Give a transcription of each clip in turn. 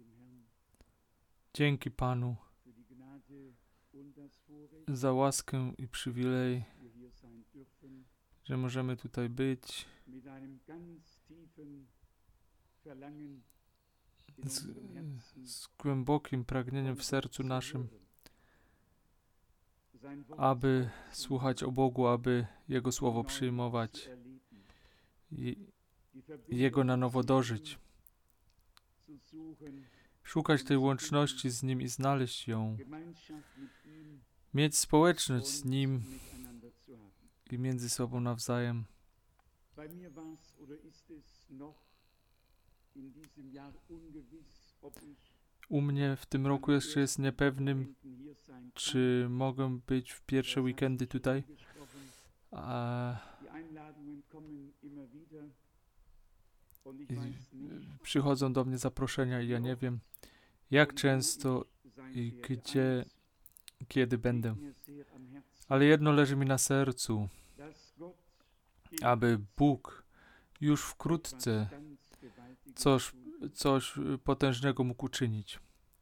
Dzięki Panu za łaskę i przywilej, że możemy tutaj być z głębokim pragnieniem w sercu naszym, aby słuchać o Bogu, aby Jego Słowo przyjmować i Jego na nowo dożyć. Szukać tej łączności z Nim i znaleźć ją. Mieć społeczność z Nim i między sobą nawzajem. U mnie w tym roku jeszcze jest niepewnym, czy mogę być w pierwsze weekendy tutaj. Przychodzą do mnie zaproszenia i ja nie wiem, jak często i gdzie, kiedy będę. Ale jedno leży mi na sercu, aby Bóg już wkrótce coś potężnego mógł uczynić.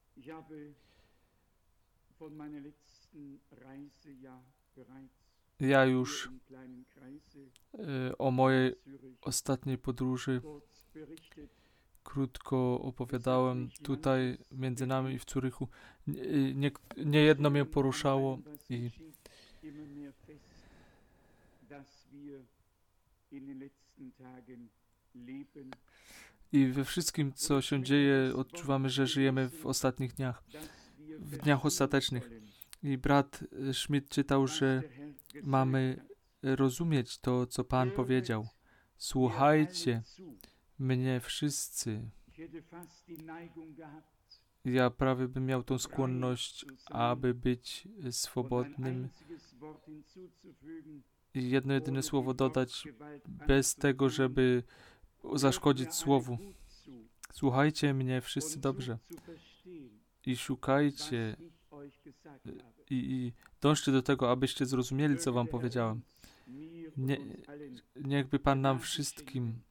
Ja już o mojej ostatniej podróży krótko opowiadałem tutaj między nami i w Zurychu. Niejedno mnie poruszało i we wszystkim, co się dzieje, odczuwamy, że żyjemy w ostatnich dniach, w dniach ostatecznych. I brat Schmidt czytał, że mamy rozumieć to, co Pan powiedział. Słuchajcie mnie wszyscy. Ja prawie bym miał tą skłonność, aby być swobodnym i jedno jedyne słowo dodać, bez tego, żeby zaszkodzić słowu. Słuchajcie mnie wszyscy dobrze i szukajcie i dążcie do tego, abyście zrozumieli, co wam powiedziałem. Niechby Pan nam wszystkim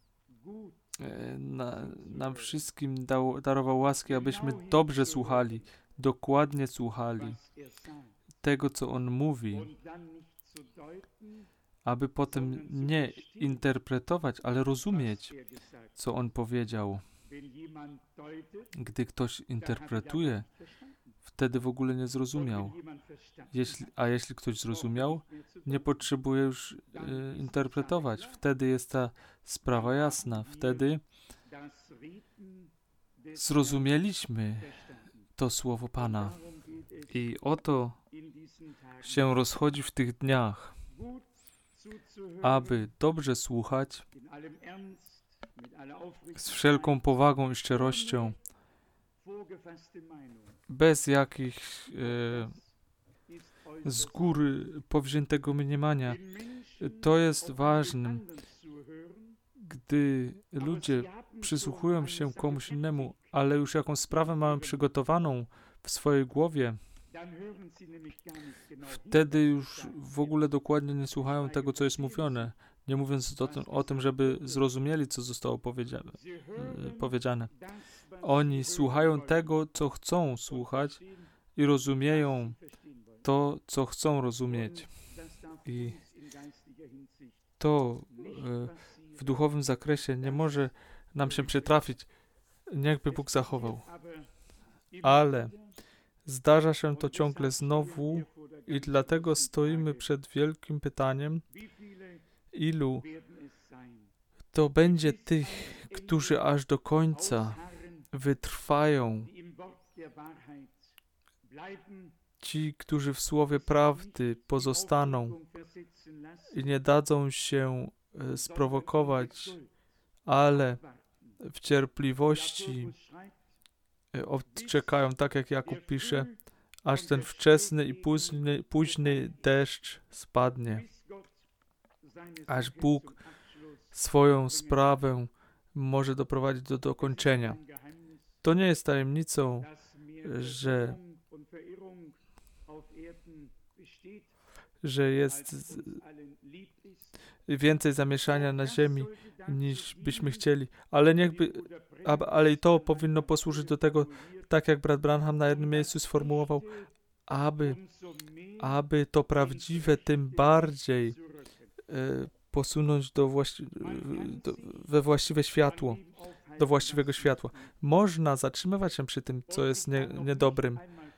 darował łaski, abyśmy dobrze słuchali, dokładnie słuchali tego, co On mówi, aby potem nie interpretować, ale rozumieć, co On powiedział. Gdy ktoś interpretuje, wtedy w ogóle nie zrozumiał. Jeśli ktoś zrozumiał, nie potrzebuje już interpretować. Wtedy jest ta sprawa jasna. Wtedy zrozumieliśmy to słowo Pana. I o to się rozchodzi w tych dniach, aby dobrze słuchać z wszelką powagą i szczerością, bez jakichś z góry powziętego mniemania. To jest ważne, gdy ludzie przysłuchują się komuś innemu, ale już jakąś sprawę mają przygotowaną w swojej głowie, wtedy już w ogóle dokładnie nie słuchają tego, co jest mówione, nie mówiąc o tym, żeby zrozumieli, co zostało powiedziane. Oni słuchają tego, co chcą słuchać i rozumieją to, co chcą rozumieć. I to w duchowym zakresie nie może nam się przytrafić. Niechby Bóg zachował. Ale zdarza się to ciągle znowu i dlatego stoimy przed wielkim pytaniem, ilu to będzie tych, którzy aż do końca wytrwają. Ci, którzy w słowie prawdy pozostaną i nie dadzą się sprowokować, ale w cierpliwości odczekają, tak jak Jakub pisze, aż ten wczesny i późny deszcz spadnie, aż Bóg swoją sprawę może doprowadzić do dokończenia. To nie jest tajemnicą, że jest więcej zamieszania na ziemi, niż byśmy chcieli. Ale ale i to powinno posłużyć do tego, tak jak brat Branham na jednym miejscu sformułował, aby to prawdziwe tym bardziej posunąć we właściwe światło, do właściwego światła. Można zatrzymywać się przy tym, co jest niedobrym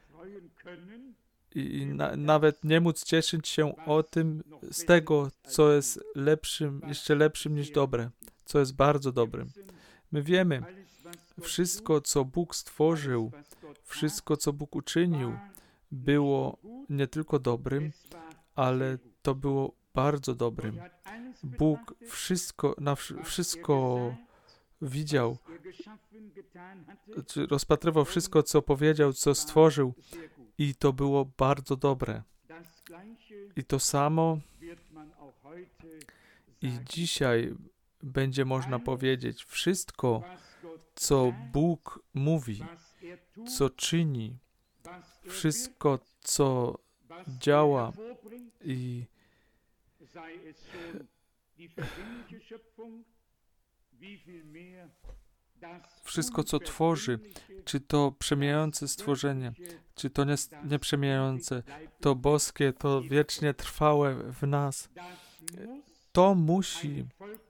i nawet nie móc cieszyć się z tego, co jest jeszcze lepszym niż dobre, co jest bardzo dobrym. My wiemy, wszystko, co Bóg stworzył, wszystko, co Bóg uczynił, było nie tylko dobrym, ale to było bardzo dobrym. Bóg wszystko widział, czy rozpatrywał wszystko, co powiedział, co stworzył i to było bardzo dobre. I to samo i dzisiaj będzie można powiedzieć, wszystko, co Bóg mówi, co czyni, wszystko, co działa i wszystko, co tworzy, czy to przemijające stworzenie, czy to nieprzemijające, to boskie, to wiecznie trwałe w nas, to musi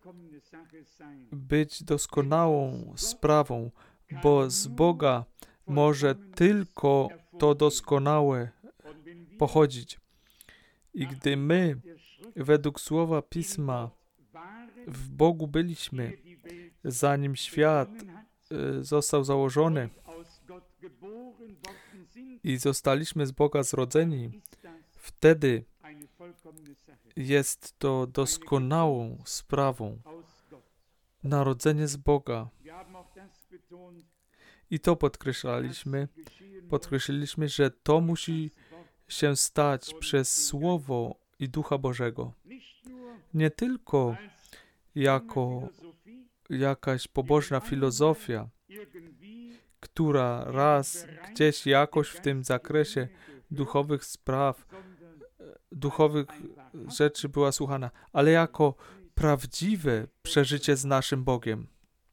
być doskonałą sprawą, bo z Boga może tylko to doskonałe pochodzić. I gdy my, według słowa Pisma, w Bogu byliśmy, zanim świat został założony i zostaliśmy z Boga zrodzeni, wtedy jest to doskonałą sprawą. Narodzenie z Boga. I to podkreśliliśmy, że to musi się stać przez Słowo i Ducha Bożego. Nie tylko jako jakaś pobożna filozofia, która raz gdzieś jakoś w tym zakresie duchowych spraw, duchowych rzeczy była słuchana, ale jako prawdziwe przeżycie z naszym Bogiem.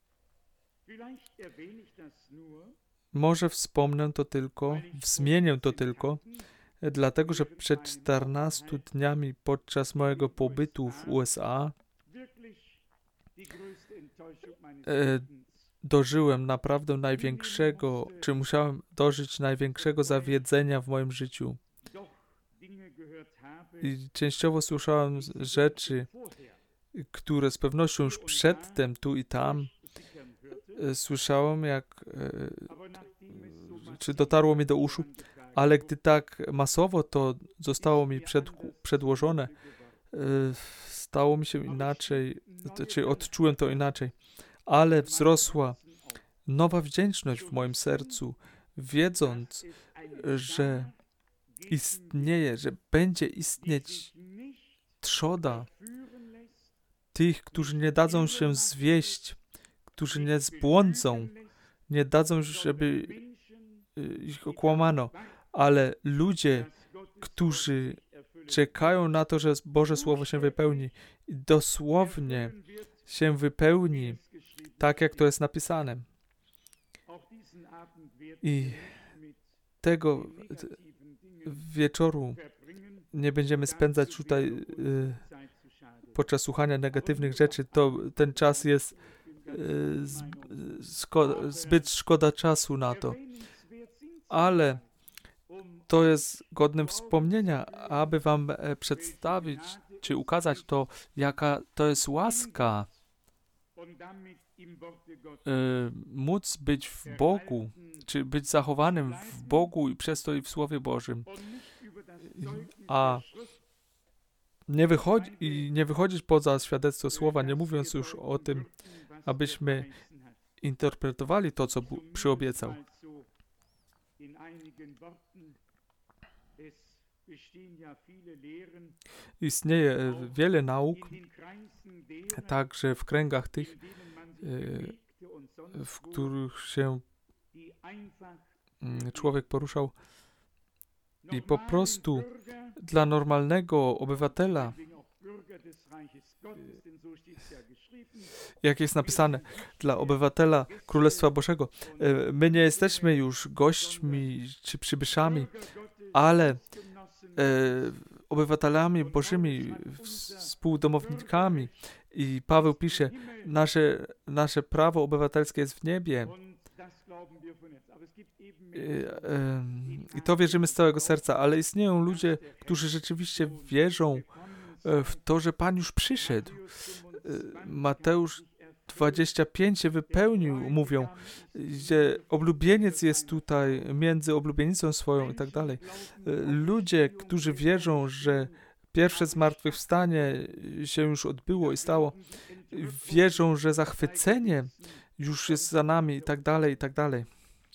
Może wspomnę to tylko, wzmienię to tylko, dlatego, że przed 14 dniami podczas mojego pobytu w USA dożyłem naprawdę musiałem dożyć największego zawiedzenia w moim życiu. I częściowo słyszałem rzeczy, które z pewnością już przedtem, tu i tam, słyszałem, czy dotarło mi do uszu, ale gdy tak masowo to zostało mi przedłożone, stało mi się inaczej, czy odczułem to inaczej, ale wzrosła nowa wdzięczność w moim sercu, wiedząc, że istnieje, że będzie istnieć trzoda tych, którzy nie dadzą się zwieść, którzy nie zbłądzą, nie dadzą, żeby ich okłamano, ale ludzie, którzy czekają na to, że Boże Słowo się wypełni, dosłownie się wypełni, tak jak to jest napisane. I tego wieczoru nie będziemy spędzać tutaj podczas słuchania negatywnych rzeczy. Ten czas jest zbyt szkoda czasu na to. Ale to jest godnym wspomnienia, aby wam przedstawić, czy ukazać to, jaka to jest łaska, móc być w Bogu, czy być zachowanym w Bogu i przez to i w Słowie Bożym. A nie wychodzić poza świadectwo Słowa, nie mówiąc już o tym, abyśmy interpretowali to, co Bóg przyobiecał. Istnieje wiele nauk, także w kręgach tych, w których się człowiek poruszał, I po prostu dla normalnego obywatela, jak jest napisane, dla obywatela Królestwa Bożego, my nie jesteśmy już gośćmi czy przybyszami, ale obywatelami Bożymi, współdomownikami. I Paweł pisze, nasze prawo obywatelskie jest w niebie. I to wierzymy z całego serca, ale istnieją ludzie, którzy rzeczywiście wierzą w to, że Pan już przyszedł. Mateusz 25 się wypełnił, mówią, że oblubieniec jest tutaj między oblubienicą swoją i tak dalej. Ludzie, którzy wierzą, że pierwsze zmartwychwstanie się już odbyło i stało, wierzą, że zachwycenie już jest za nami i tak dalej, i tak dalej.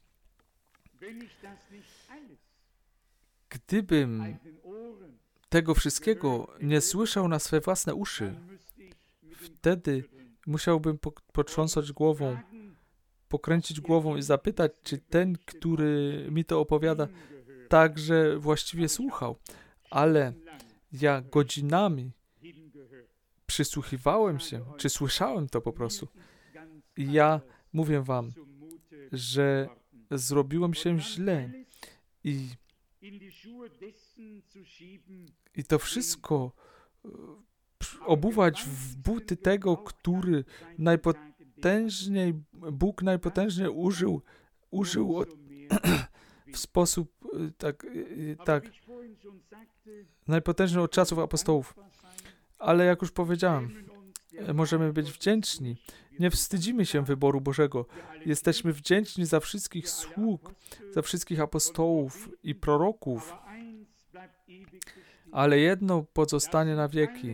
Gdybym tego wszystkiego nie słyszał na swe własne uszy, wtedy musiałbym potrząsać głową, pokręcić głową i zapytać, czy ten, który mi to opowiada, także właściwie słuchał. Ale ja godzinami przysłuchiwałem się, czy słyszałem to po prostu. I ja mówię wam, że zrobiłem się źle i to wszystko obuwać w buty tego, który Bóg najpotężniej użył w sposób tak najpotężniej od czasów apostołów. Ale jak już powiedziałem, możemy być wdzięczni. Nie wstydzimy się wyboru Bożego. Jesteśmy wdzięczni za wszystkich sług, za wszystkich apostołów i proroków. Ale jedno pozostanie na wieki,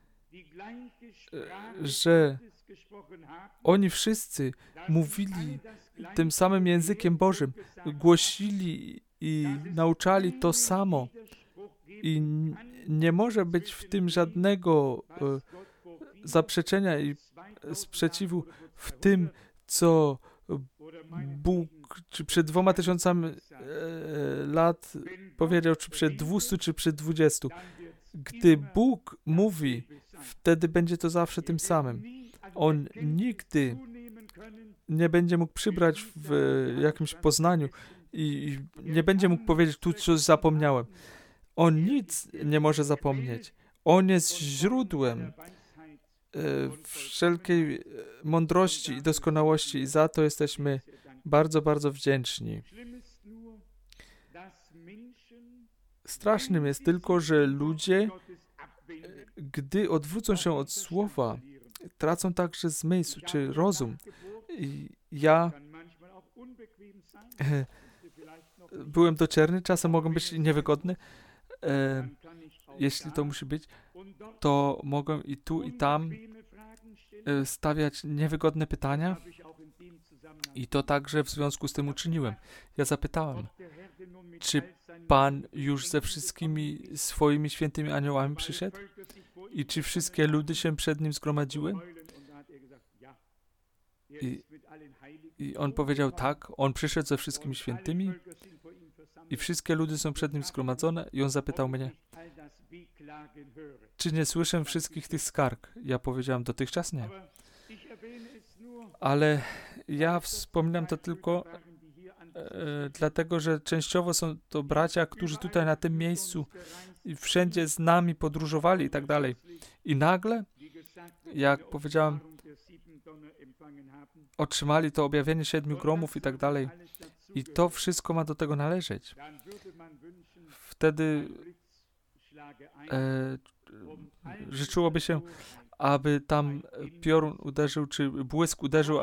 że oni wszyscy mówili tym samym językiem Bożym, głosili i nauczali to samo. I nie może być w tym żadnego zaprzeczenia i sprzeciwu w tym, co Bóg czy przed 2000 lat powiedział, czy przed 200, czy przed 20. Gdy Bóg mówi, wtedy będzie to zawsze tym samym. On nigdy nie będzie mógł przybrać w jakimś poznaniu i nie będzie mógł powiedzieć, tu coś zapomniałem. On nic nie może zapomnieć. On jest źródłem wszelkiej mądrości i doskonałości i za to jesteśmy bardzo, bardzo wdzięczni. Strasznym jest tylko, że ludzie, gdy odwrócą się od słowa, tracą także zmysł czy rozum. I ja byłem docierny, czasem mogą być niewygodny. Jeśli to musi być, to mogę i tu, i tam stawiać niewygodne pytania i to także w związku z tym uczyniłem. Ja zapytałem, czy Pan już ze wszystkimi swoimi świętymi aniołami przyszedł? I czy wszystkie ludy się przed Nim zgromadziły? I on powiedział tak, on przyszedł ze wszystkimi świętymi i wszystkie ludy są przed Nim zgromadzone i on zapytał mnie, czy nie słyszę wszystkich tych skarg? Ja powiedziałem, dotychczas nie. Ale ja wspominam to tylko dlatego, że częściowo są to bracia, którzy tutaj na tym miejscu i wszędzie z nami podróżowali i tak dalej. I nagle, jak powiedziałem, otrzymali to objawienie 7 gromów i tak dalej. I to wszystko ma do tego należeć. Wtedy życzyłoby się, aby tam piorun uderzył, czy błysk uderzył,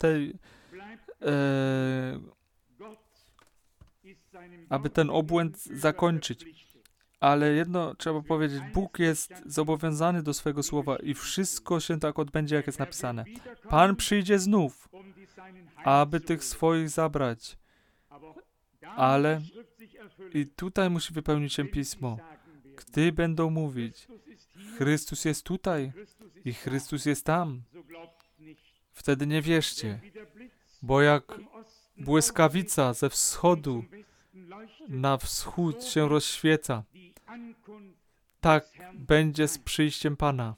aby ten obłęd zakończyć. Ale jedno trzeba powiedzieć, Bóg jest zobowiązany do swojego słowa i wszystko się tak odbędzie, jak jest napisane. Pan przyjdzie znów, aby tych swoich zabrać. Ale i tutaj musi wypełnić się Pismo. Gdy będą mówić, Chrystus jest tutaj i Chrystus jest tam, wtedy nie wierzcie, bo jak błyskawica ze wschodu na wschód się rozświeca. Tak będzie z przyjściem Pana.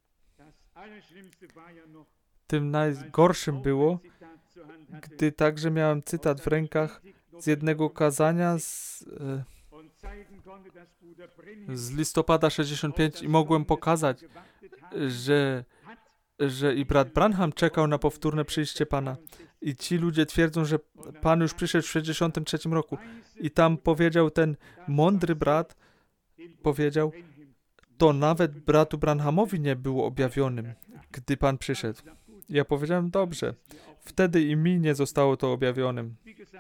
Tym najgorszym było, gdy także miałem cytat w rękach z jednego kazania z listopada 65 i mogłem pokazać, że i brat Branham czekał na powtórne przyjście Pana. I ci ludzie twierdzą, że Pan już przyszedł w 63 roku. I tam powiedział ten mądry brat, powiedział, to nawet bratu Branhamowi nie było objawionym, gdy Pan przyszedł. Ja powiedziałem, dobrze, wtedy i mi nie zostało to objawionym.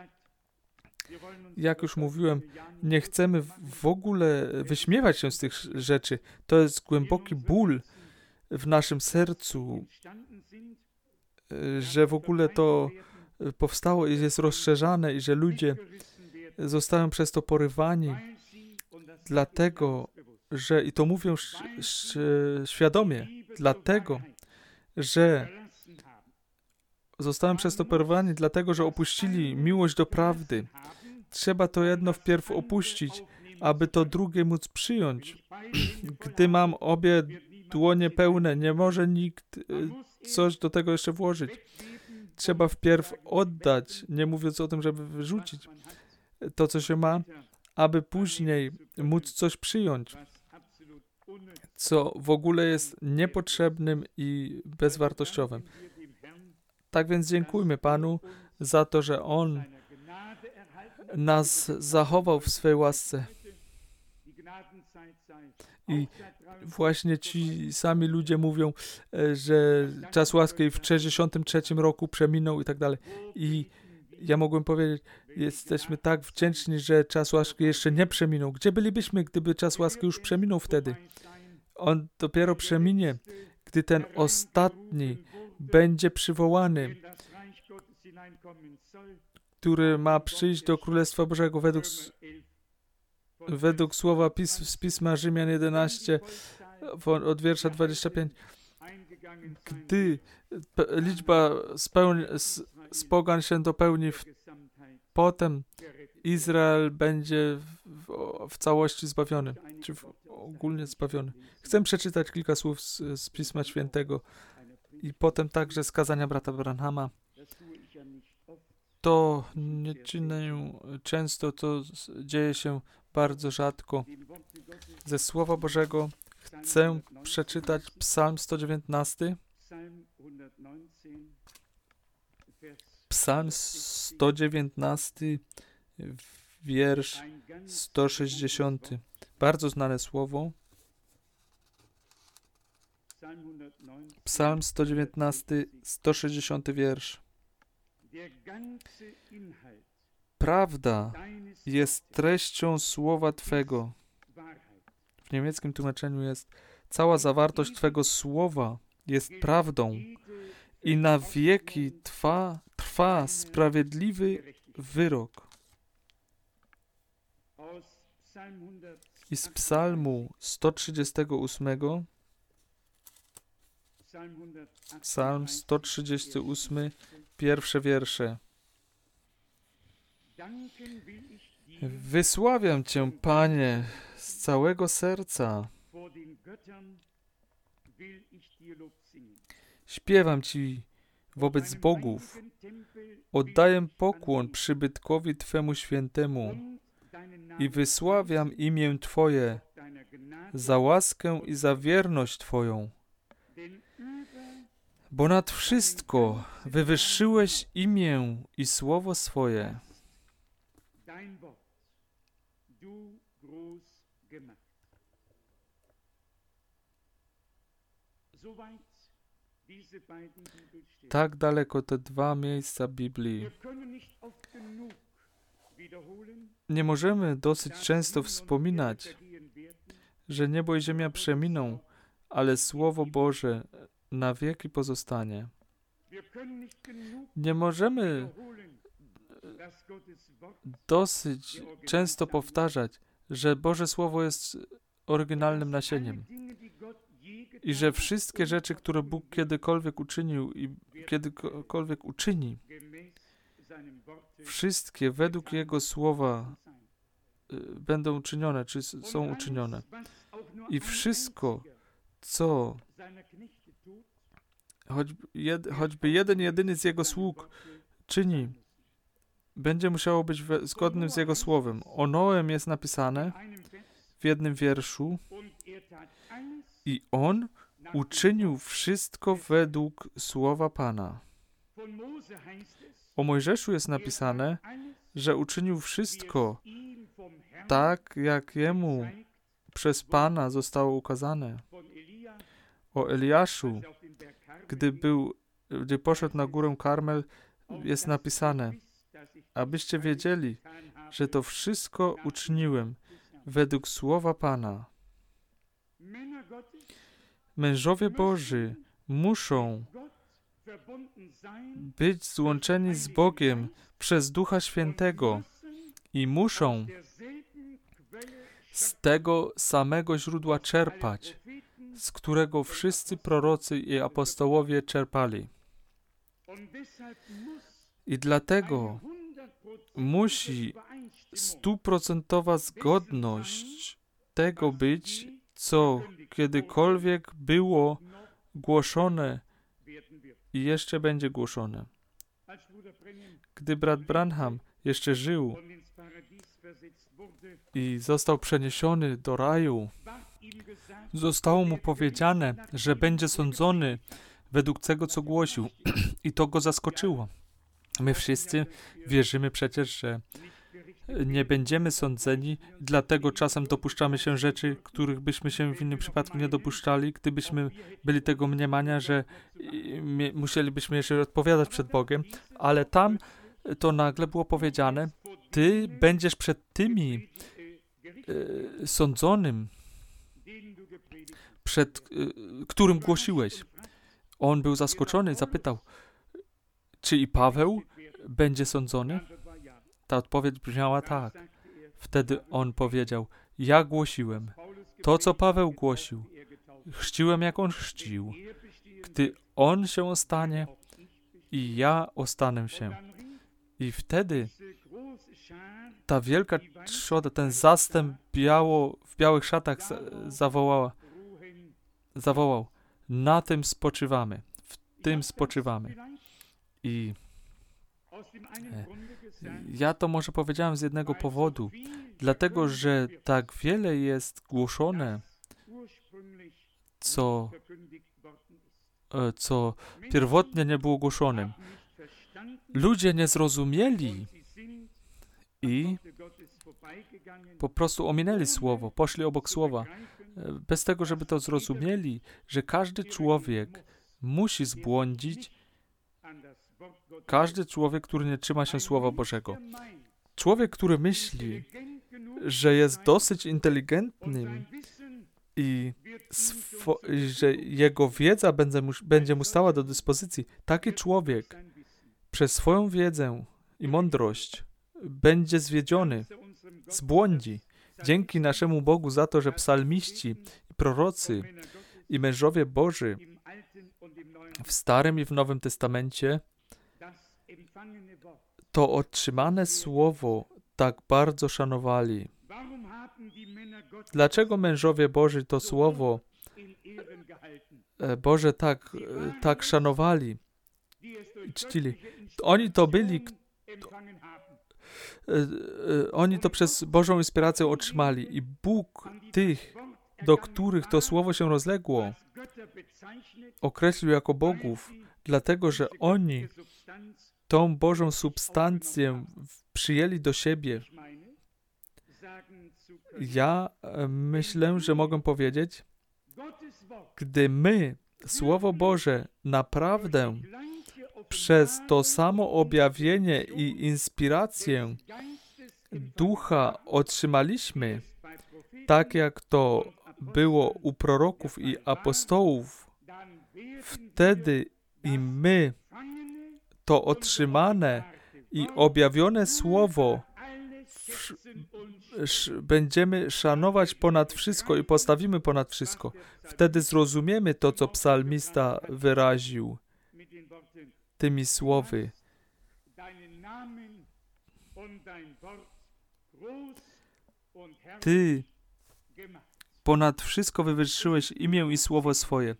Jak już mówiłem, nie chcemy w ogóle wyśmiewać się z tych rzeczy. To jest głęboki ból w naszym sercu, że w ogóle to powstało i jest rozszerzane i że ludzie zostają przez to porywani, dlatego, że, i to mówią świadomie, dlatego, że zostałem przez to porwani, dlatego, że opuścili miłość do prawdy. Trzeba to jedno wpierw opuścić, aby to drugie móc przyjąć. Gdy mam obie dłonie pełne, nie może nikt coś do tego jeszcze włożyć. Trzeba wpierw oddać, nie mówiąc o tym, żeby wyrzucić to, co się ma, aby później móc coś przyjąć, co w ogóle jest niepotrzebnym i bezwartościowym. Tak więc dziękujmy Panu za to, że On nas zachował w swej łasce. I właśnie ci sami ludzie mówią, że czas łaski w 63 roku przeminął i tak dalej. I ja mogłem powiedzieć, jesteśmy tak wdzięczni, że czas łaski jeszcze nie przeminął. Gdzie bylibyśmy, gdyby czas łaski już przeminął wtedy? On dopiero przeminie, gdy ten ostatni będzie przywołany, który ma przyjść do Królestwa Bożego według słowa z Pisma Rzymian 11 od wiersza 25. Gdy liczba z pogan się dopełni, potem Izrael będzie w całości zbawiony, czy ogólnie zbawiony. Chcę przeczytać kilka słów z Pisma Świętego i potem także z kazania brata Branhama. To nie czynię często, to dzieje się bardzo rzadko. Ze Słowa Bożego chcę przeczytać Psalm 119. Psalm 119, wiersz 160. Bardzo znane słowo. Psalm 119, 160 wiersz. Prawda jest treścią słowa Twego. W niemieckim tłumaczeniu jest: cała zawartość Twego słowa jest prawdą i na wieki trwa sprawiedliwy wyrok. I z Psalmu 138, Psalm 138, pierwsze wiersze. Wysławiam Cię, Panie, z całego serca. Śpiewam Ci wobec bogów. Oddaję pokłon przybytkowi Twemu świętemu i wysławiam imię Twoje za łaskę i za wierność Twoją. Bo nad wszystko wywyższyłeś imię i słowo swoje. Tak daleko te dwa miejsca Biblii. Nie możemy dosyć często wspominać, że niebo i ziemia przeminą, ale Słowo Boże na wieki pozostanie. Nie możemy dosyć często powtarzać, że Boże Słowo jest oryginalnym nasieniem i że wszystkie rzeczy, które Bóg kiedykolwiek uczynił i kiedykolwiek uczyni, wszystkie według Jego Słowa będą uczynione, czy są uczynione. I wszystko, co choćby jeden jedyny z Jego sług czyni, będzie musiało być zgodnym z Jego słowem. O Noem jest napisane w jednym wierszu: i on uczynił wszystko według słowa Pana. O Mojżeszu jest napisane, że uczynił wszystko tak, jak jemu przez Pana zostało ukazane. O Eliaszu, gdy poszedł na górę Karmel, jest napisane: abyście wiedzieli, że to wszystko uczyniłem według słowa Pana. Mężowie Boży muszą być złączeni z Bogiem przez Ducha Świętego i muszą z tego samego źródła czerpać, z którego wszyscy prorocy i apostołowie czerpali. I dlatego musi 100% zgodność tego być, co kiedykolwiek było głoszone i jeszcze będzie głoszone. Gdy brat Branham jeszcze żył i został przeniesiony do raju, zostało mu powiedziane, że będzie sądzony według tego, co głosił. I to go zaskoczyło. My wszyscy wierzymy przecież, że nie będziemy sądzeni, dlatego czasem dopuszczamy się rzeczy, których byśmy się w innym przypadku nie dopuszczali, gdybyśmy byli tego mniemania, że musielibyśmy jeszcze odpowiadać przed Bogiem, ale tam to nagle było powiedziane: ty będziesz przed tymi sądzonym, przed którym głosiłeś. On był zaskoczony, zapytał: czy i Paweł będzie sądzony? Ta odpowiedź brzmiała tak. Wtedy on powiedział: ja głosiłem to, co Paweł głosił. Chrzciłem, jak on chrzcił. Gdy on się ostanie, i ja ostanę się. I wtedy ta wielka trzoda, ten zastęp w białych szatach zawołał: na tym spoczywamy. W tym spoczywamy. I ja to może powiedziałem z jednego powodu. Dlatego, że tak wiele jest głoszone, co pierwotnie nie było głoszone. Ludzie nie zrozumieli i po prostu ominęli słowo, poszli obok słowa. Bez tego, żeby to zrozumieli, że każdy człowiek musi zbłądzić, każdy człowiek, który nie trzyma się Słowa Bożego. Człowiek, który myśli, że jest dosyć inteligentnym i że jego wiedza będzie mu stała do dyspozycji, taki człowiek przez swoją wiedzę i mądrość będzie zwiedziony, zbłądzi. Dzięki naszemu Bogu za to, że psalmiści, i prorocy i mężowie Boży w Starym i w Nowym Testamencie to otrzymane słowo tak bardzo szanowali. Dlaczego mężowie Boży to słowo Boże tak szanowali i czcili? Oni to przez Bożą inspirację otrzymali i Bóg tych, do których to słowo się rozległo, określił jako bogów, dlatego, że oni tą Bożą substancję przyjęli do siebie. Ja myślę, że mogę powiedzieć, gdy my Słowo Boże naprawdę przez to samo objawienie i inspirację Ducha otrzymaliśmy, tak jak to było u proroków i apostołów, wtedy i my to otrzymane i objawione Słowo będziemy szanować ponad wszystko i postawimy ponad wszystko. Wtedy zrozumiemy to, co psalmista wyraził tymi słowy. Ty ponad wszystko wywyższyłeś imię i słowo swoje.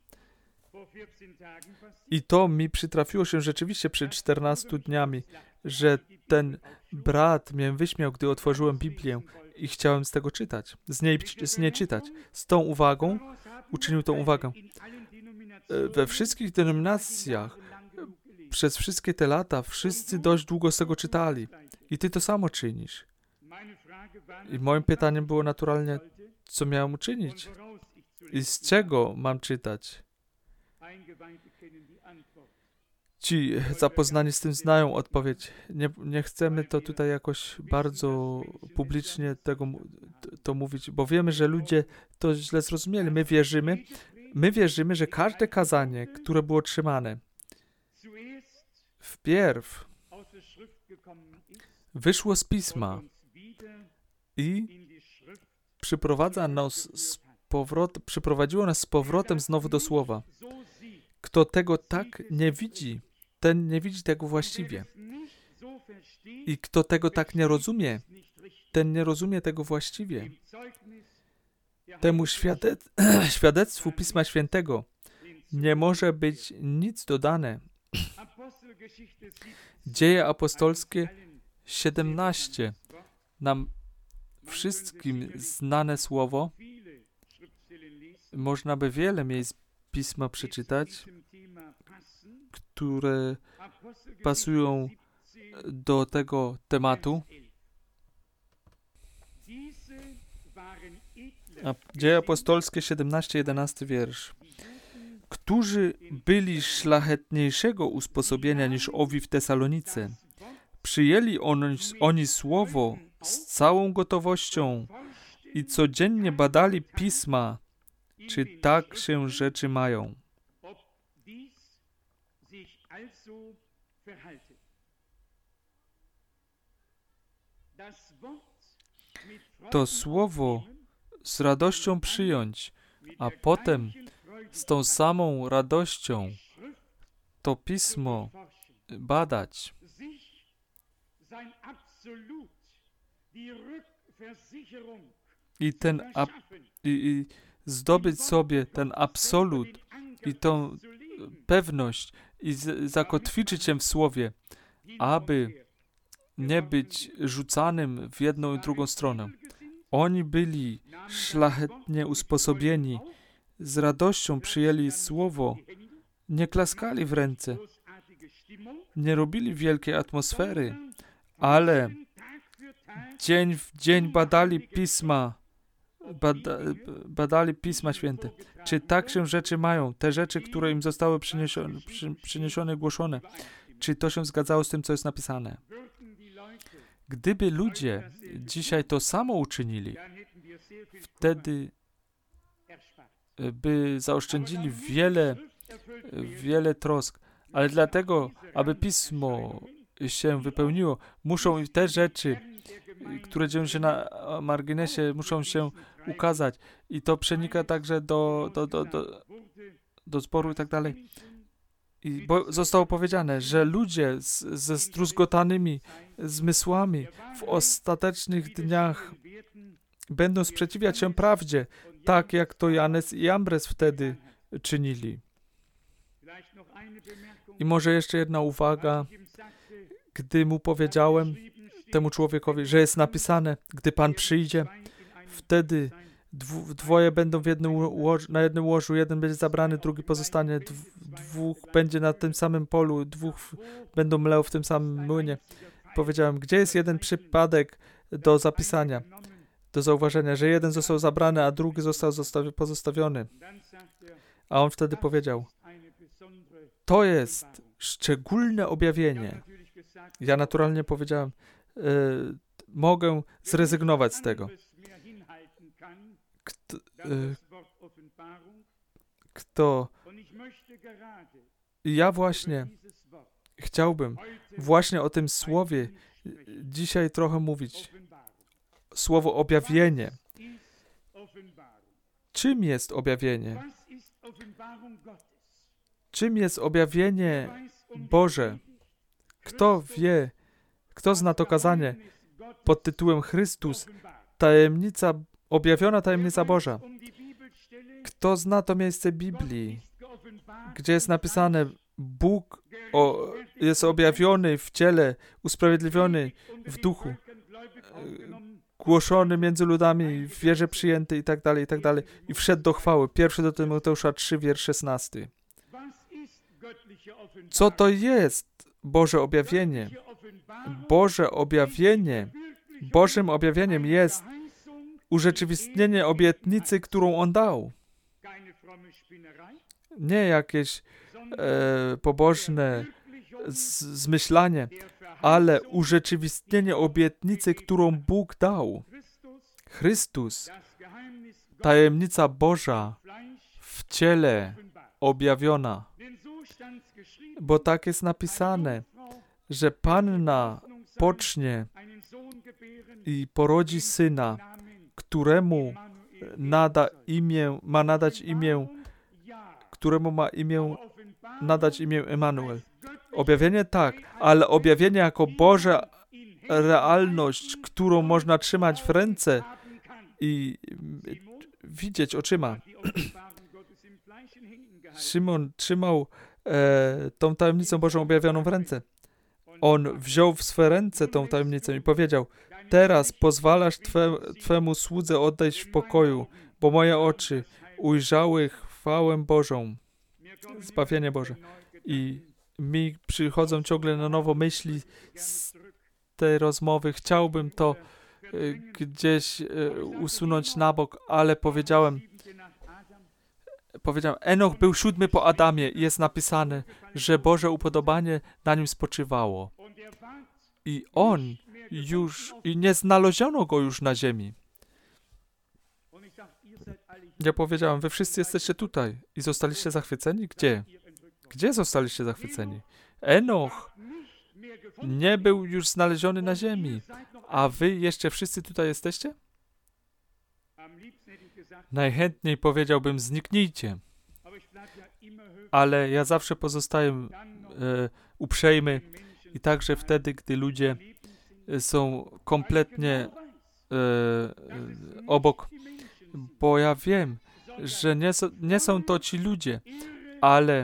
I to mi przytrafiło się rzeczywiście przed 14 dniami, że ten brat mnie wyśmiał, gdy otworzyłem Biblię i chciałem z tego czytać, z niej czytać. Z tą uwagą uczynił tą uwagę. We wszystkich denominacjach przez wszystkie te lata wszyscy dość długo z tego czytali. I ty to samo czynisz. I moim pytaniem było naturalnie, co miałem uczynić? I z czego mam czytać? Ci zapoznani z tym znają odpowiedź. Nie chcemy to tutaj jakoś bardzo publicznie to mówić, bo wiemy, że ludzie to źle zrozumieli. My wierzymy, że każde kazanie, które było trzymane, wpierw wyszło z Pisma i przyprowadziło nas z powrotem znowu do Słowa. Kto tego tak nie widzi, ten nie widzi tego właściwie. I kto tego tak nie rozumie, ten nie rozumie tego właściwie. Temu świadectwu Pisma Świętego nie może być nic dodane. Dzieje apostolskie 17, nam wszystkim znane słowo, można by wiele miejsc Pisma przeczytać, które pasują do tego tematu. Dzieje apostolskie 17, 11 wiersz. Którzy byli szlachetniejszego usposobienia niż owi w Tesalonice. Przyjęli oni słowo z całą gotowością i codziennie badali Pisma, czy tak się rzeczy mają. To słowo z radością przyjąć, a potem z tą samą radością to Pismo badać. I zdobyć sobie ten absolut i tą pewność i zakotwiczyć się w Słowie, aby nie być rzucanym w jedną i drugą stronę. Oni byli szlachetnie usposobieni, z radością przyjęli Słowo, nie klaskali w ręce, nie robili wielkiej atmosfery, ale dzień w dzień badali Pisma, badali Pisma Święte. Czy tak się rzeczy mają? Te rzeczy, które im zostały przyniesione i głoszone, czy to się zgadzało z tym, co jest napisane? Gdyby ludzie dzisiaj to samo uczynili, wtedy by zaoszczędzili wiele trosk. Ale dlatego, aby Pismo się wypełniło, muszą te rzeczy, które dzieją się na marginesie, muszą się ukazać. I to przenika także do zboru i tak dalej. Bo zostało powiedziane, że ludzie ze zdruzgotanymi zmysłami w ostatecznych dniach będą sprzeciwiać się prawdzie, tak jak to Janes i Jambres wtedy czynili. I może jeszcze jedna uwaga, gdy mu powiedziałem, temu człowiekowi, że jest napisane, gdy Pan przyjdzie, wtedy dwoje będą na jednym łożu, jeden będzie zabrany, drugi pozostanie, dwóch będzie na tym samym polu, dwóch będą mlał w tym samym młynie. Powiedziałem, gdzie jest jeden przypadek do zapisania, do zauważenia, że jeden został zabrany, a drugi został pozostawiony. A on wtedy powiedział, to jest szczególne objawienie. Ja naturalnie powiedziałem, mogę zrezygnować z tego. Ja właśnie chciałbym właśnie o tym słowie dzisiaj trochę mówić. Słowo objawienie. Czym jest objawienie? Czym jest objawienie Boże? Kto wie, kto zna to kazanie pod tytułem Chrystus objawiona tajemnica Boża. Kto zna to miejsce Biblii, gdzie jest napisane, Bóg jest objawiony w ciele, usprawiedliwiony w duchu, głoszony między ludami, w wierze przyjęty i tak dalej, i wszedł do chwały. 1 do Tymoteusza 3, wiersz 16. Co to jest Boże objawienie? Boże objawienie, Bożym objawieniem jest urzeczywistnienie obietnicy, którą On dał. Nie jakieś pobożne zmyślanie, ale urzeczywistnienie obietnicy, którą Bóg dał. Chrystus, tajemnica Boża w ciele objawiona. Bo tak jest napisane, że Panna pocznie i porodzi syna, któremu ma nadać imię Emanuel. Objawienie tak, ale objawienie jako Boża realność, którą można trzymać w ręce i widzieć oczyma. Szymon trzymał tą tajemnicę Bożą objawioną w ręce. On wziął w swe ręce tą tajemnicę i powiedział: teraz pozwalasz Twemu słudze odejść w pokoju, bo moje oczy ujrzały chwałę Bożą, zbawienie Boże. I mi przychodzą ciągle na nowo myśli z tej rozmowy. Chciałbym to gdzieś usunąć na bok, ale powiedziałem, Enoch był 7 po Adamie i jest napisane, że Boże upodobanie na nim spoczywało. I on i nie znaleziono go już na ziemi. Ja powiedziałem, wy wszyscy jesteście tutaj i zostaliście zachwyceni? Gdzie? Gdzie zostaliście zachwyceni? Enoch nie był już znaleziony na ziemi, a wy jeszcze wszyscy tutaj jesteście? Najchętniej powiedziałbym, zniknijcie. Ale ja zawsze pozostaję uprzejmy i także wtedy, gdy ludzie są kompletnie obok, bo ja wiem, że nie są to ci ludzie, ale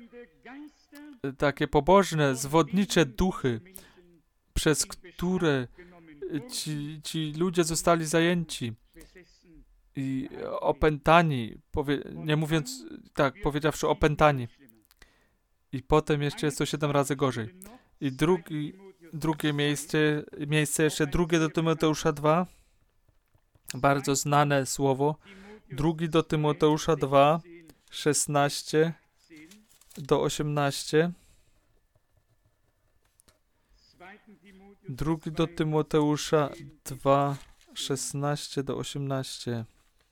takie pobożne, zwodnicze duchy, przez które ci ludzie zostali zajęci i opętani, powiedziawszy opętani. I potem jeszcze jest to 7 razy gorzej. I drugie miejsce jeszcze 2 do Tymoteusza 2, bardzo znane słowo. 2 do Tymoteusza 2, 16 do 18. 2 do Tymoteusza 2, 16 do 18.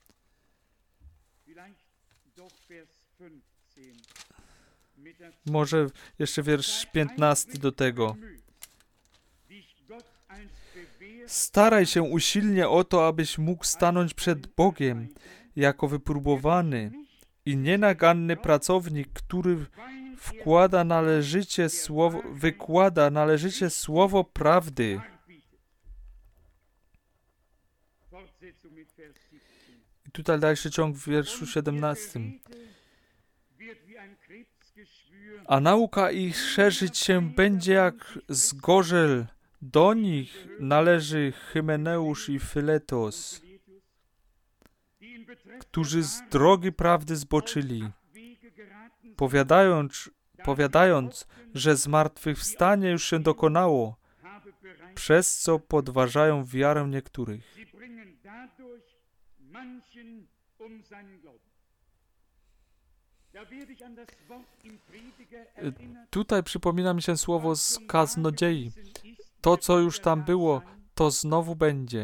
Może jeszcze wiersz 15 do tego. Staraj się usilnie o to, abyś mógł stanąć przed Bogiem jako wypróbowany i nienaganny pracownik, który wykłada należycie słowo prawdy. I tutaj dalszy ciąg w wierszu 17. A nauka ich szerzyć się będzie jak zgorzel. Do nich należy Hymeneusz i Filetos, którzy z drogi prawdy zboczyli, powiadając, że zmartwychwstanie już się dokonało, przez co podważają wiarę niektórych. Tutaj przypomina mi się słowo z kaznodziei. To, co już tam było, to znowu będzie.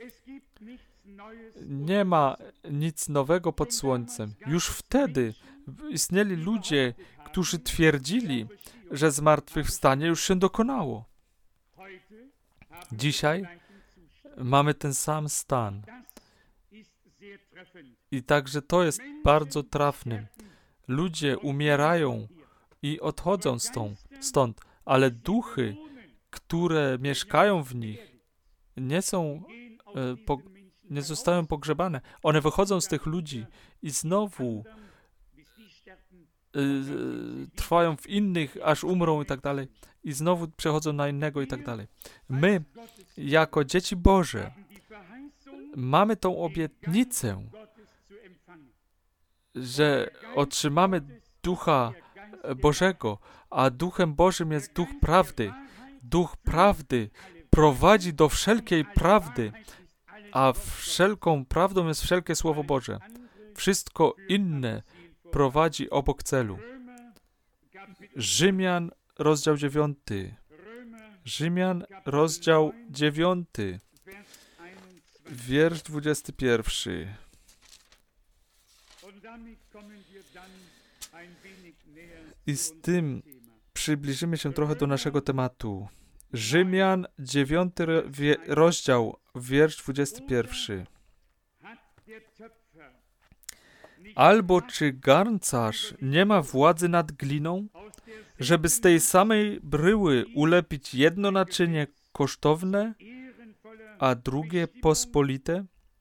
Nie ma nic nowego pod słońcem. Już wtedy istnieli ludzie, którzy twierdzili, że zmartwychwstanie już się dokonało. Dzisiaj mamy ten sam stan. I także to jest bardzo trafne. Ludzie umierają i odchodzą stąd, ale duchy, które mieszkają w nich, nie są nie zostają pogrzebane. One wychodzą z tych ludzi i znowu trwają w innych, aż umrą i tak dalej. I znowu przechodzą na innego i tak dalej. My, jako dzieci Boże, mamy tą obietnicę, że otrzymamy Ducha Bożego, a Duchem Bożym jest Duch Prawdy. Duch Prawdy prowadzi do wszelkiej prawdy, a wszelką prawdą jest wszelkie Słowo Boże. Wszystko inne prowadzi obok celu. Rzymian, rozdział 9. Rzymian, rozdział 9. Wiersz 21. I z tym przybliżymy się trochę do naszego tematu. Rzymian, 9 rozdział, wiersz 21. Albo czy garncarz nie ma władzy nad gliną, żeby z tej samej bryły ulepić jedno naczynie kosztowne, a drugie pospolite?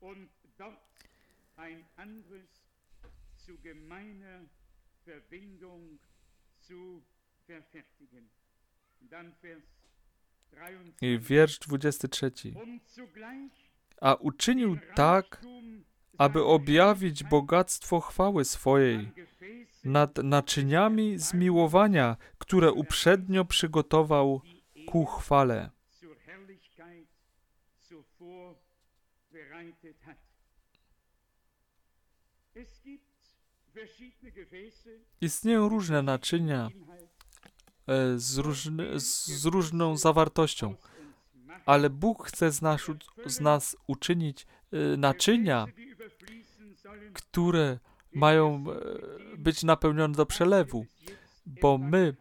I wiersz 23. A uczynił tak, aby objawić bogactwo chwały swojej nad naczyniami zmiłowania, które uprzednio przygotował ku chwale. Istnieją różne naczynia z różną zawartością, ale Bóg chce z nas uczynić naczynia, które mają być napełnione do przelewu, bo my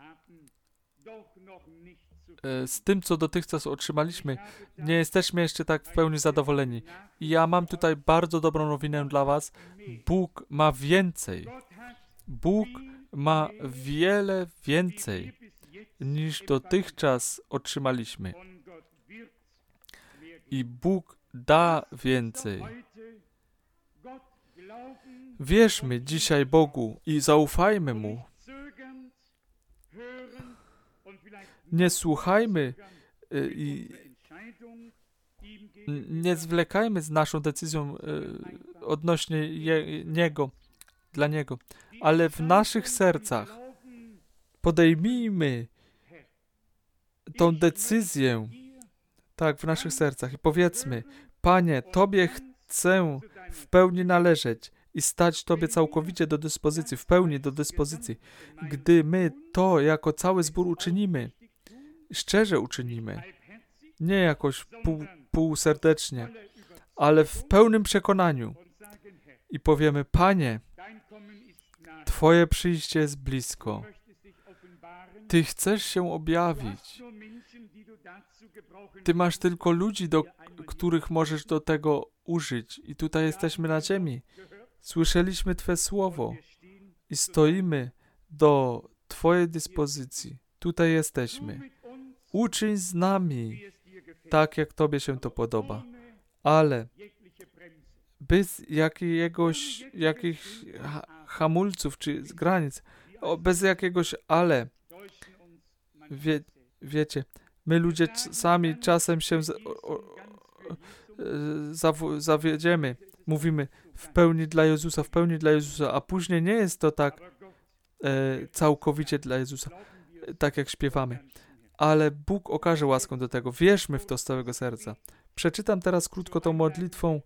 z tym, co dotychczas otrzymaliśmy, nie jesteśmy jeszcze tak w pełni zadowoleni. I ja mam tutaj bardzo dobrą nowinę dla was. Bóg ma więcej. Bóg ma wiele więcej, niż dotychczas otrzymaliśmy. I Bóg da więcej. Wierzmy dzisiaj Bogu i zaufajmy Mu. Nie słuchajmy i nie zwlekajmy z naszą decyzją odnośnie Niego, dla Niego, ale w naszych sercach podejmijmy tą decyzję, tak, w naszych sercach i powiedzmy: Panie, Tobie chcę w pełni należeć i stać Tobie całkowicie do dyspozycji, w pełni do dyspozycji. Gdy my to jako cały zbór uczynimy, szczerze uczynimy, nie jakoś półserdecznie, ale w pełnym przekonaniu i powiemy: Panie, Twoje przyjście jest blisko. Ty chcesz się objawić. Ty masz tylko ludzi, do których możesz do tego użyć. I tutaj jesteśmy na ziemi. Słyszeliśmy Twe słowo i stoimy do Twojej dyspozycji. Tutaj jesteśmy. Uczyń z nami tak, jak Tobie się to podoba. Ale bez jakichś hamulców czy granic, bez jakiegoś ale. Wiecie, my ludzie sami czasem się zawiedziemy. Mówimy w pełni dla Jezusa, a później nie jest to tak całkowicie dla Jezusa, tak jak śpiewamy. Ale Bóg okaże łaskę do tego. Wierzmy w to z całego serca. Przeczytam teraz krótko tą modlitwą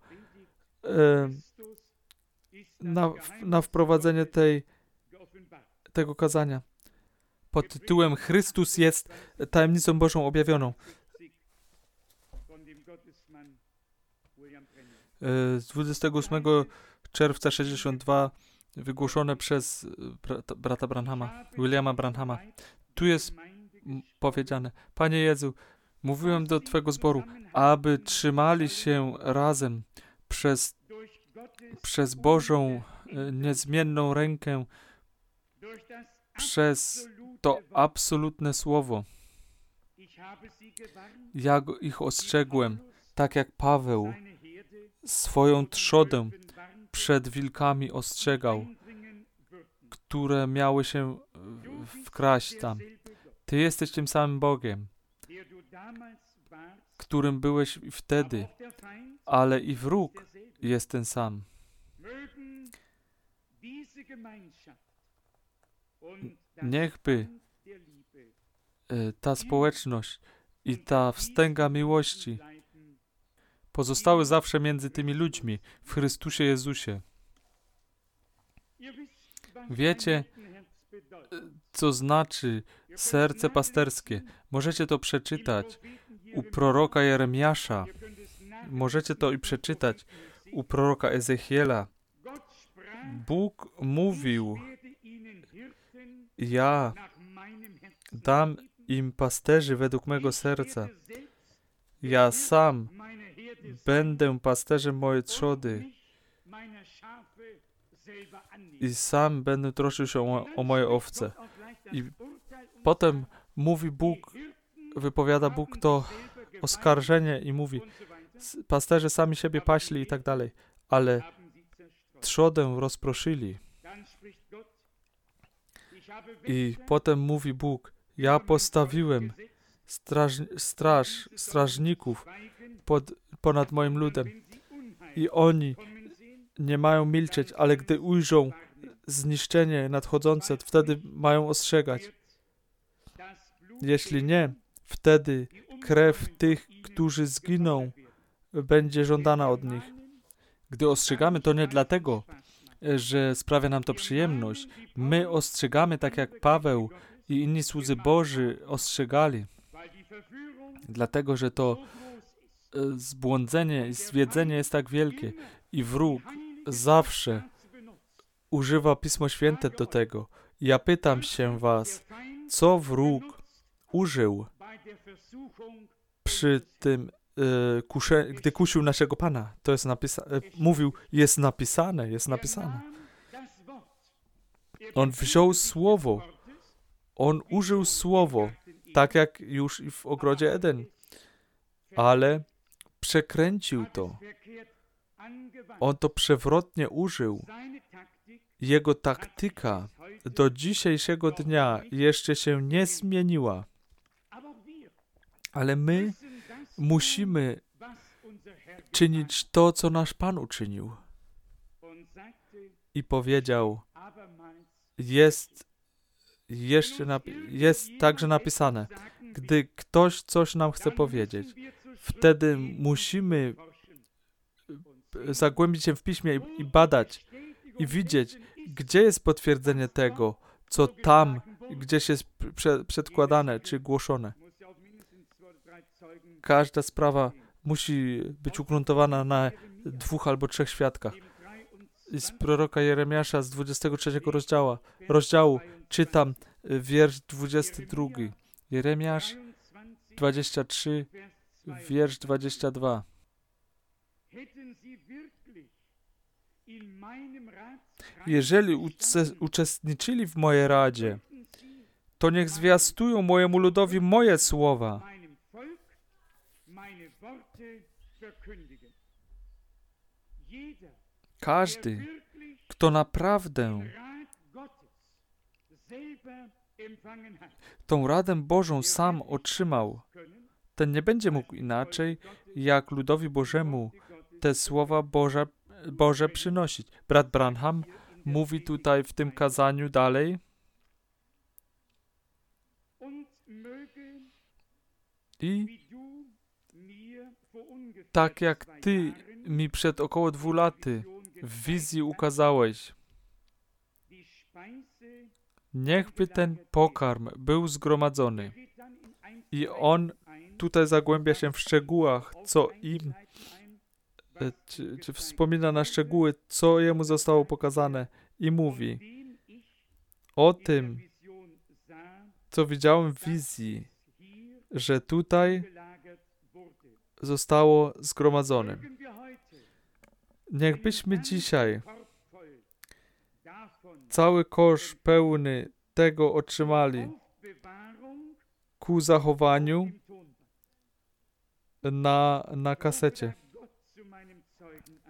na wprowadzenie tego kazania. Pod tytułem Chrystus jest tajemnicą Bożą objawioną. Z 28 czerwca 62 wygłoszone przez brata Branhama, Williama Branhama. Tu jest powiedziane: Panie Jezu, mówiłem do Twego zboru, aby trzymali się razem przez Bożą niezmienną rękę, przez to absolutne słowo. Ja ich ostrzegłem, tak jak Paweł swoją trzodę przed wilkami ostrzegał, które miały się wkraść tam. Ty jesteś tym samym Bogiem, którym byłeś wtedy, ale i wróg jest ten sam. Niechby ta społeczność i ta wstęga miłości pozostały zawsze między tymi ludźmi w Chrystusie Jezusie. Wiecie, co znaczy serce pasterskie. Możecie to przeczytać u proroka Jeremiasza. Możecie to i przeczytać u proroka Ezechiela. Bóg mówił: ja dam im pasterzy według mego serca. Ja sam będę pasterzem mojej trzody i sam będę troszczył się o moje owce. I potem mówi Bóg, wypowiada Bóg to oskarżenie i mówi: pasterze sami siebie paśli i tak dalej, ale trzodę rozproszyli. I potem mówi Bóg: ja postawiłem strażników ponad moim ludem i oni nie mają milczeć, ale gdy ujrzą zniszczenie nadchodzące, wtedy mają ostrzegać. Jeśli nie, wtedy krew tych, którzy zginą, będzie żądana od nich. Gdy ostrzegamy, to nie dlatego, że sprawia nam to przyjemność. My ostrzegamy tak jak Paweł i inni słudzy Boży ostrzegali. Dlatego, że to zbłądzenie i zwiedzenie jest tak wielkie i wróg zawsze używa Pismo Święte do tego. Ja pytam się was, co wróg użył przy tym, gdy kusił naszego Pana. To jest napisane, mówił, jest napisane. On wziął słowo, on użył słowo, tak jak już i w ogrodzie Eden, ale przekręcił to. On to przewrotnie użył. Jego taktyka do dzisiejszego dnia jeszcze się nie zmieniła. Ale my musimy czynić to, co nasz Pan uczynił. I powiedział, jest także napisane, gdy ktoś coś nam chce powiedzieć, wtedy musimy zagłębić się w Piśmie i badać i widzieć, gdzie jest potwierdzenie tego, co tam gdzieś jest przedkładane czy głoszone. Każda sprawa musi być ugruntowana na 2 albo 3 świadkach. I z proroka Jeremiasza z 23 rozdziału czytam wiersz 22. Jeremiasz 23, wiersz 22. Jeżeli uczestniczyli w mojej radzie, to niech zwiastują mojemu ludowi moje słowa. Każdy, kto naprawdę tą radę Bożą sam otrzymał, ten nie będzie mógł inaczej, jak ludowi Bożemu te słowa Boże przynosić. Brat Branham mówi tutaj w tym kazaniu dalej. I tak jak Ty mi przed około 2 laty w wizji ukazałeś, niechby ten pokarm był zgromadzony. I on tutaj zagłębia się w szczegółach, co im, czy wspomina na szczegóły, co jemu zostało pokazane i mówi o tym, co widziałem w wizji, że tutaj zostało zgromadzone. Niechbyśmy dzisiaj cały kosz pełny tego otrzymali ku zachowaniu na kasecie.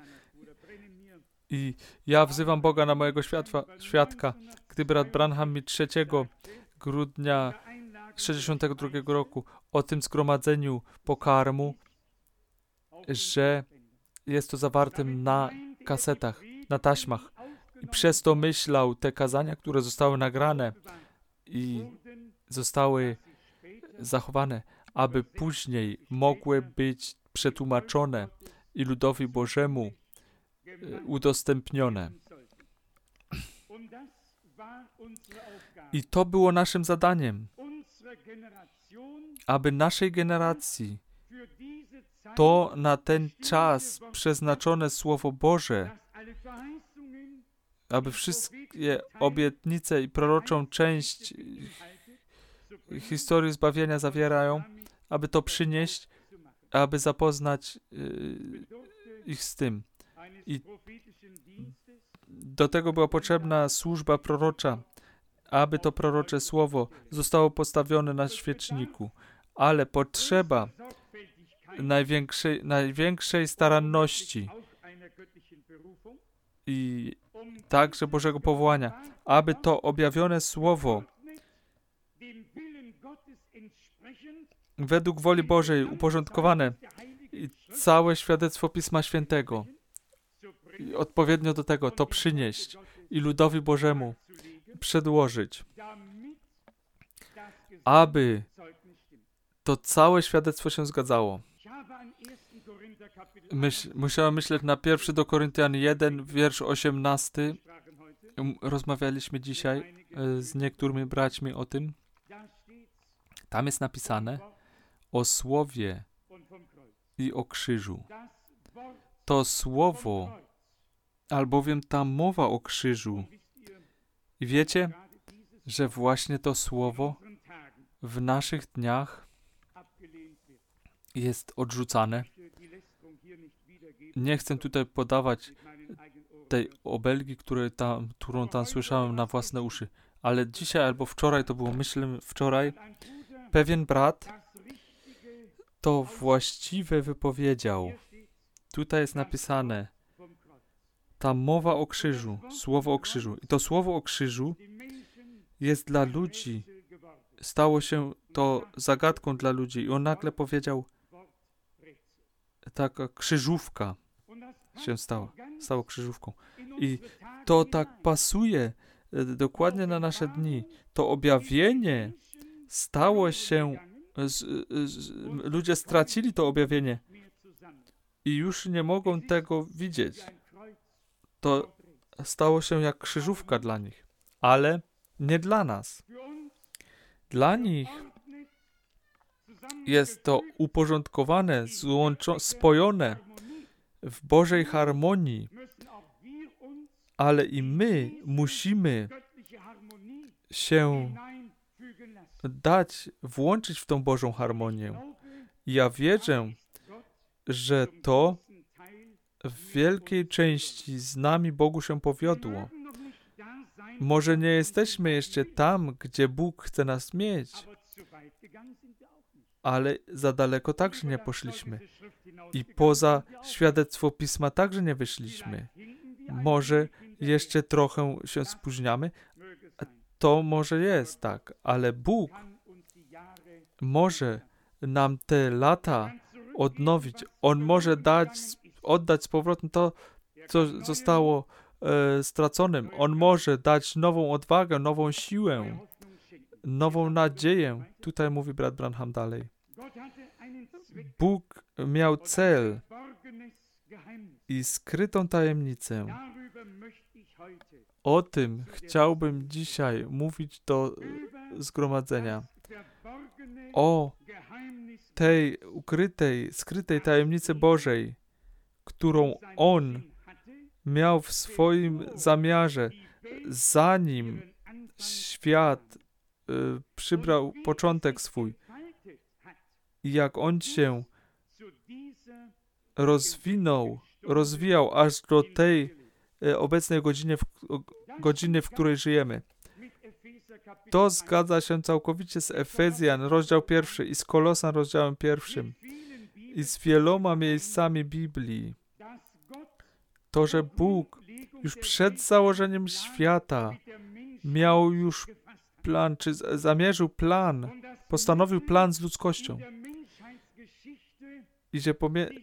I ja wzywam Boga na mojego świadka, gdy brat Branham mi 3 grudnia 1962 roku o tym zgromadzeniu pokarmu, że jest to zawarte na kasetach, na taśmach. I przez to myślał te kazania, które zostały nagrane i zostały zachowane, aby później mogły być przetłumaczone i ludowi Bożemu udostępnione. I to było naszym zadaniem, aby naszej generacji to na ten czas przeznaczone Słowo Boże, aby wszystkie obietnice i proroczą część historii zbawienia zawierają, aby to przynieść, aby zapoznać ich z tym. I do tego była potrzebna służba prorocza, aby to prorocze słowo zostało postawione na świeczniku. Ale potrzeba największej staranności i także Bożego powołania, aby to objawione słowo według woli Bożej uporządkowane i całe świadectwo Pisma Świętego i odpowiednio do tego to przynieść i ludowi Bożemu przedłożyć, aby to całe świadectwo się zgadzało. Musiałem myśleć na 1 do Koryntian 1, wiersz 18. Rozmawialiśmy dzisiaj z niektórymi braćmi o tym. Tam jest napisane o słowie i o krzyżu. To słowo, albowiem ta mowa o krzyżu. I wiecie, że właśnie to słowo w naszych dniach jest odrzucane. Nie chcę tutaj podawać tej obelgi, którą tam słyszałem na własne uszy. Ale dzisiaj albo wczoraj, to było myślę wczoraj, pewien brat to właściwe wypowiedział. Tutaj jest napisane ta mowa o krzyżu, słowo o krzyżu. I to słowo o krzyżu jest dla ludzi, stało się to zagadką dla ludzi. I on nagle powiedział, taka krzyżówka się stało krzyżówką. I to tak pasuje dokładnie na nasze dni. To objawienie stało się, ludzie stracili to objawienie i już nie mogą tego widzieć. To stało się jak krzyżówka dla nich, ale nie dla nas. Dla nich jest to uporządkowane, spojone w Bożej harmonii, ale i my musimy się włączyć w tą Bożą harmonię. Ja wierzę, że to w wielkiej części z nami Bogu się powiodło. Może nie jesteśmy jeszcze tam, gdzie Bóg chce nas mieć, ale za daleko także nie poszliśmy. I poza świadectwo Pisma także nie wyszliśmy. Może jeszcze trochę się spóźniamy, to może jest tak, ale Bóg może nam te lata odnowić. On może oddać z powrotem to, co zostało straconym. On może dać nową odwagę, nową siłę, nową nadzieję. Tutaj mówi brat Branham dalej. Bóg miał cel i skrytą tajemnicę. O tym chciałbym dzisiaj mówić do zgromadzenia. O tej ukrytej, skrytej tajemnicy Bożej, którą On miał w swoim zamiarze, zanim świat przybrał początek swój. I jak On się rozwijał aż do tej obecnej godziny, w której żyjemy. To zgadza się całkowicie z Efezjan, rozdział 1 i z Kolosan, rozdziałem 1 i z wieloma miejscami Biblii. To, że Bóg już przed założeniem świata miał już plan, czy zamierzył plan, postanowił plan z ludzkością. I że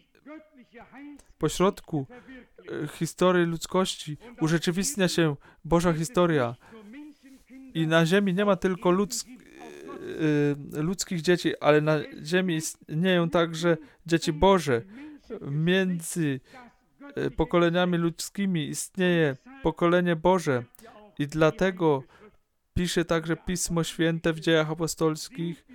pośrodku historii ludzkości urzeczywistnia się Boża historia. I na ziemi nie ma tylko ludzkich dzieci, ale na ziemi istnieją także dzieci Boże. Między pokoleniami ludzkimi istnieje pokolenie Boże. I dlatego pisze także Pismo Święte w Dziejach Apostolskich,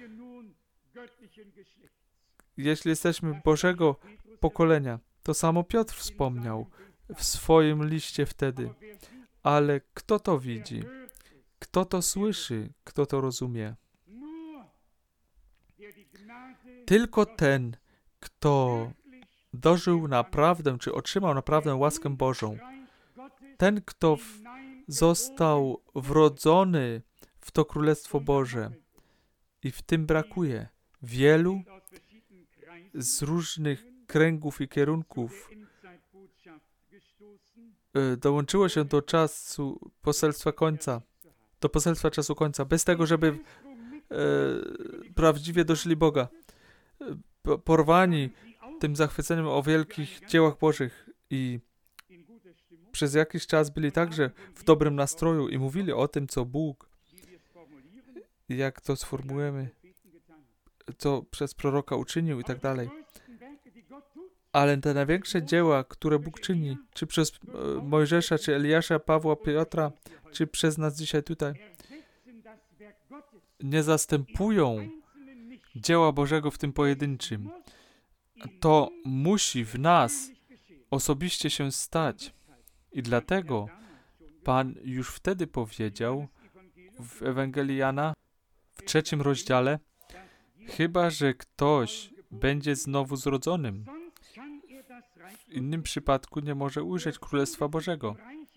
jeśli jesteśmy Bożego pokolenia. To samo Piotr wspomniał w swoim liście wtedy. Ale kto to widzi? Kto to słyszy? Kto to rozumie? Tylko ten, kto dożył naprawdę, czy otrzymał naprawdę łaskę Bożą. Ten, kto został wrodzony w to Królestwo Boże. I w tym brakuje. Wielu z różnych kręgów i kierunków dołączyło się do czasu poselstwa końca, do poselstwa czasu końca, bez tego, żeby prawdziwie doszli Boga. Porwani tym zachwyceniem o wielkich dziełach Bożych i przez jakiś czas byli także w dobrym nastroju i mówili o tym, co Bóg, jak to sformułujemy, co przez proroka uczynił i tak dalej. Ale te największe dzieła, które Bóg czyni, czy przez Mojżesza, czy Eliasza, Pawła, Piotra, czy przez nas dzisiaj tutaj, nie zastępują dzieła Bożego w tym pojedynczym. To musi w nas osobiście się stać. I dlatego Pan już wtedy powiedział w Ewangelii Jana w 3 rozdziale, chyba że ktoś będzie znowu zrodzonym. W innym przypadku nie może ujrzeć Królestwa Bożego.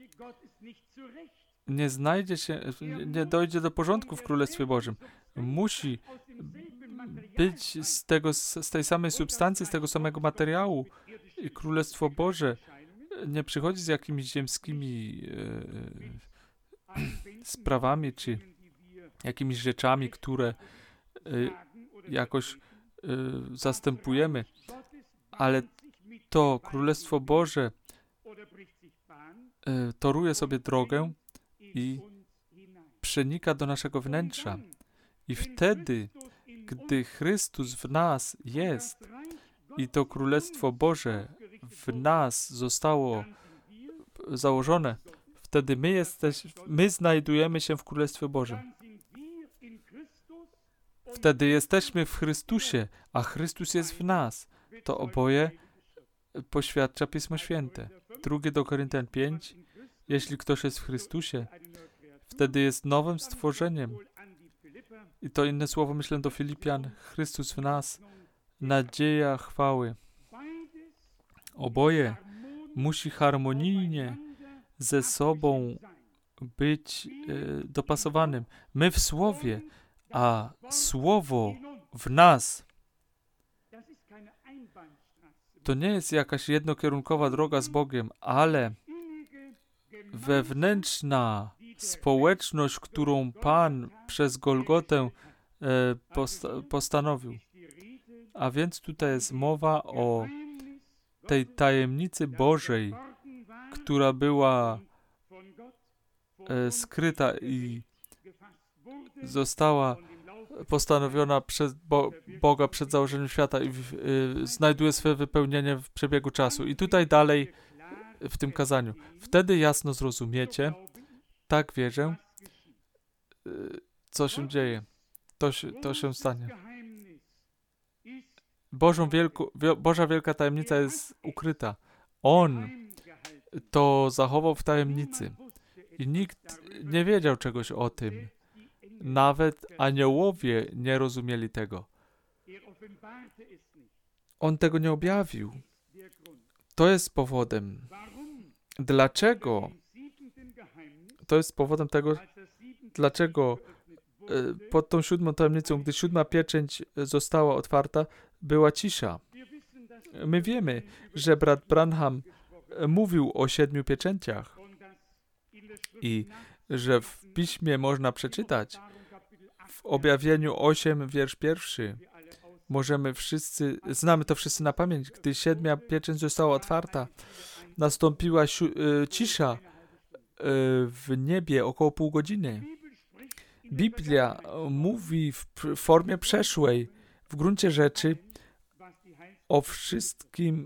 Nie znajdzie się, nie dojdzie do porządku w Królestwie Bożym. Musi być z tej samej substancji, z tego samego materiału. I Królestwo Boże nie przychodzi z jakimiś ziemskimi sprawami, czy jakimiś rzeczami, które jakoś zastępujemy. Ale to Królestwo Boże toruje sobie drogę i przenika do naszego wnętrza. I wtedy, gdy Chrystus w nas jest i to Królestwo Boże w nas zostało założone, wtedy my znajdujemy się w Królestwie Bożym. Wtedy jesteśmy w Chrystusie, a Chrystus jest w nas. To oboje poświadcza Pismo Święte. 2 do Koryntian 5. Jeśli ktoś jest w Chrystusie, wtedy jest nowym stworzeniem. I to inne słowo myślę do Filipian. Chrystus w nas, nadzieja chwały. Oboje musi harmonijnie ze sobą być dopasowanym. My w Słowie, a Słowo w nas. To nie jest jakaś jednokierunkowa droga z Bogiem, ale wewnętrzna społeczność, którą Pan przez Golgotę postanowił. A więc tutaj jest mowa o tej tajemnicy Bożej, która była skryta i została postanowiona przez Boga przed założeniem świata i znajduje swe wypełnienie w przebiegu czasu. I tutaj dalej w tym kazaniu. Wtedy jasno zrozumiecie, tak wierzę, co się dzieje. To się stanie. Boża wielka tajemnica jest ukryta. On to zachował w tajemnicy. I nikt nie wiedział czegoś o tym. Nawet aniołowie nie rozumieli tego. On tego nie objawił. To jest powodem. Dlaczego? To jest powodem tego, dlaczego pod tą 7 tajemnicą, gdy 7 pieczęć została otwarta, była cisza. My wiemy, że brat Branham mówił o 7 pieczęciach I że w Piśmie można przeczytać, w Objawieniu 8, wiersz 1, znamy to wszyscy na pamięć, gdy 7. pieczęć została otwarta, nastąpiła cisza w niebie około pół godziny. Biblia mówi w formie przeszłej, w gruncie rzeczy, o wszystkim,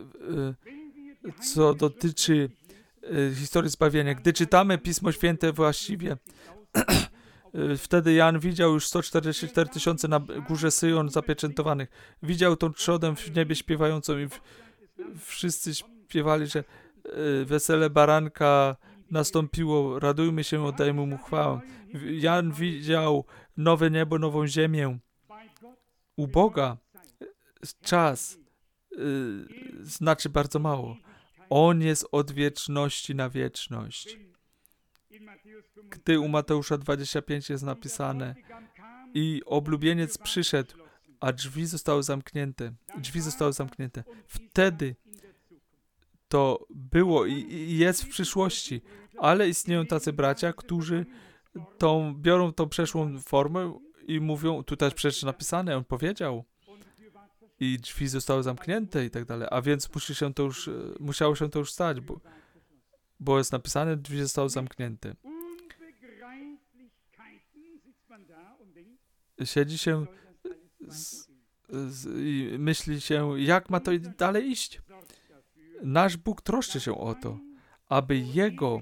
co dotyczy historii zbawienia. Gdy czytamy Pismo Święte właściwie, wtedy Jan widział już 144 000 na górze Syjon zapieczętowanych. Widział tą trzodę w niebie śpiewającą i wszyscy śpiewali, że wesele baranka nastąpiło, radujmy się, oddajmy mu chwałę. Jan widział nowe niebo, nową ziemię. U Boga czas znaczy bardzo mało. On jest od wieczności na wieczność. Gdy u Mateusza 25 jest napisane i oblubieniec przyszedł, a drzwi zostały zamknięte. Wtedy to było i jest w przyszłości, ale istnieją tacy bracia, którzy biorą tą przeszłą formę i mówią, tutaj przecież napisane, on powiedział, i drzwi zostały zamknięte i tak dalej, a więc musiało się to już stać, bo jest napisane, drzwi zostały zamknięte. Siedzi się i myśli się, jak ma to dalej iść. Nasz Bóg troszczy się o to, aby Jego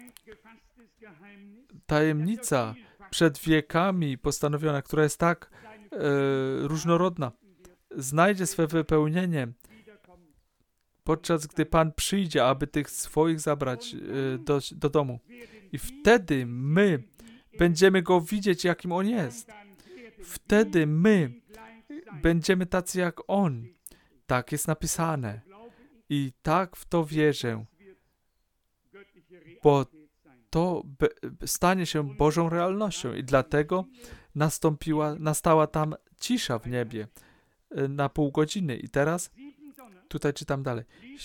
tajemnica przed wiekami postanowiona, która jest tak różnorodna, znajdzie swe wypełnienie, podczas gdy Pan przyjdzie, aby tych swoich zabrać do domu. I wtedy my będziemy Go widzieć, jakim On jest. Wtedy my będziemy tacy jak On. Tak jest napisane. I tak w to wierzę, bo to stanie się Bożą realnością. I dlatego nastała tam cisza w niebie na pół godziny. I teraz tutaj czytam dalej.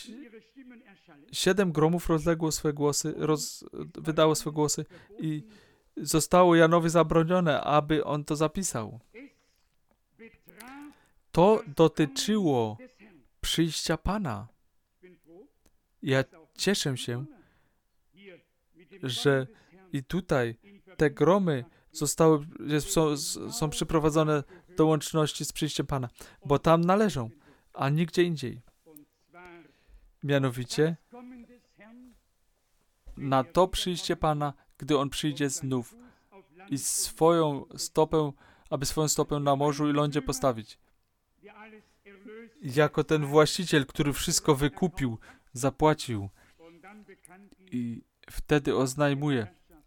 7 gromów wydało swe głosy i zostało Janowi zabronione, aby on to zapisał. To dotyczyło przyjścia Pana. Ja cieszę się, że i tutaj te gromy są przyprowadzone do łączności z przyjściem Pana, bo tam należą, a nigdzie indziej. Mianowicie na to przyjście Pana, gdy On przyjdzie znów i aby swoją stopę na morzu i lądzie postawić. Jako ten właściciel, który wszystko wykupił, zapłacił i wtedy oznajmuje,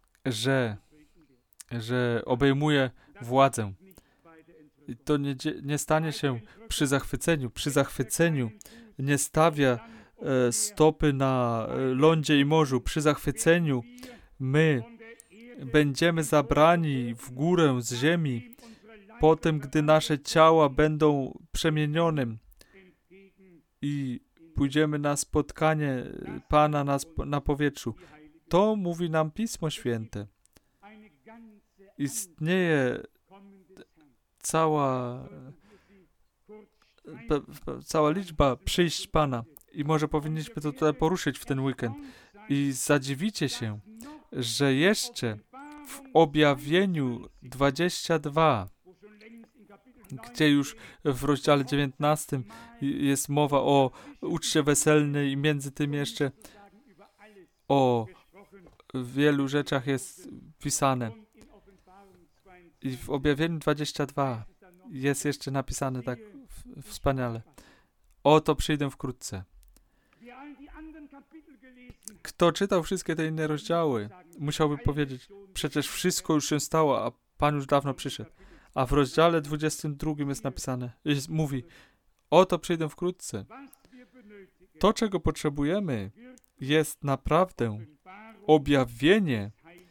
że obejmuje władzę. I to nie stanie się przy zachwyceniu. Przy zachwyceniu nie stawia stopy na lądzie i morzu. Przy zachwyceniu my będziemy zabrani w górę z ziemi, potem, gdy nasze ciała będą przemienionym i pójdziemy na spotkanie Pana na powietrzu. To mówi nam Pismo Święte. Istnieje cała liczba przyjść Pana i może powinniśmy to tutaj poruszyć w ten weekend. I zadziwicie się, że jeszcze w Objawieniu 22, gdzie już w rozdziale 19 jest mowa o uczcie weselnej i między tym jeszcze o wielu rzeczach jest pisane. I w Objawieniu 22 jest jeszcze napisane tak wspaniale. Oto przyjdę wkrótce. Kto czytał wszystkie te inne rozdziały, musiałby powiedzieć, przecież wszystko już się stało, a Pan już dawno przyszedł. A w rozdziale 22 jest napisane, mówi, oto przyjdę wkrótce. To, czego potrzebujemy, jest naprawdę objawienie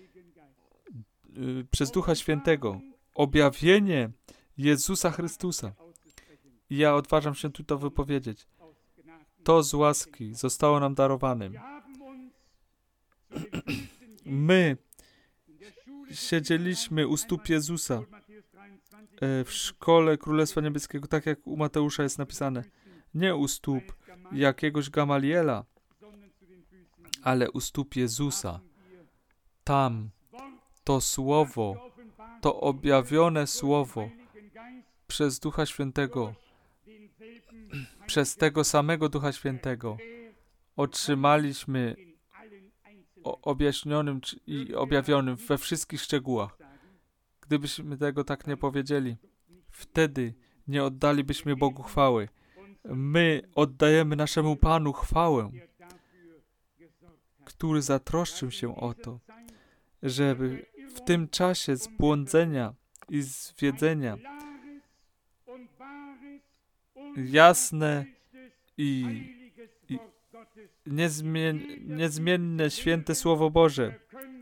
przez Ducha Świętego, objawienie Jezusa Chrystusa. I ja odważam się tu to wypowiedzieć. To z łaski zostało nam darowane. My siedzieliśmy u stóp Jezusa w szkole Królestwa Niebieskiego, tak jak u Mateusza jest napisane. Nie u stóp jakiegoś Gamaliela, ale u stóp Jezusa. Tam to Słowo, to objawione Słowo przez Ducha Świętego, przez tego samego Ducha Świętego otrzymaliśmy objaśnionym i objawionym we wszystkich szczegółach. Gdybyśmy tego tak nie powiedzieli, wtedy nie oddalibyśmy Bogu chwały. My oddajemy naszemu Panu chwałę, który zatroszczył się o to, żeby w tym czasie zbłądzenia i zwiedzenia jasne i niezmienne, święte Słowo Boże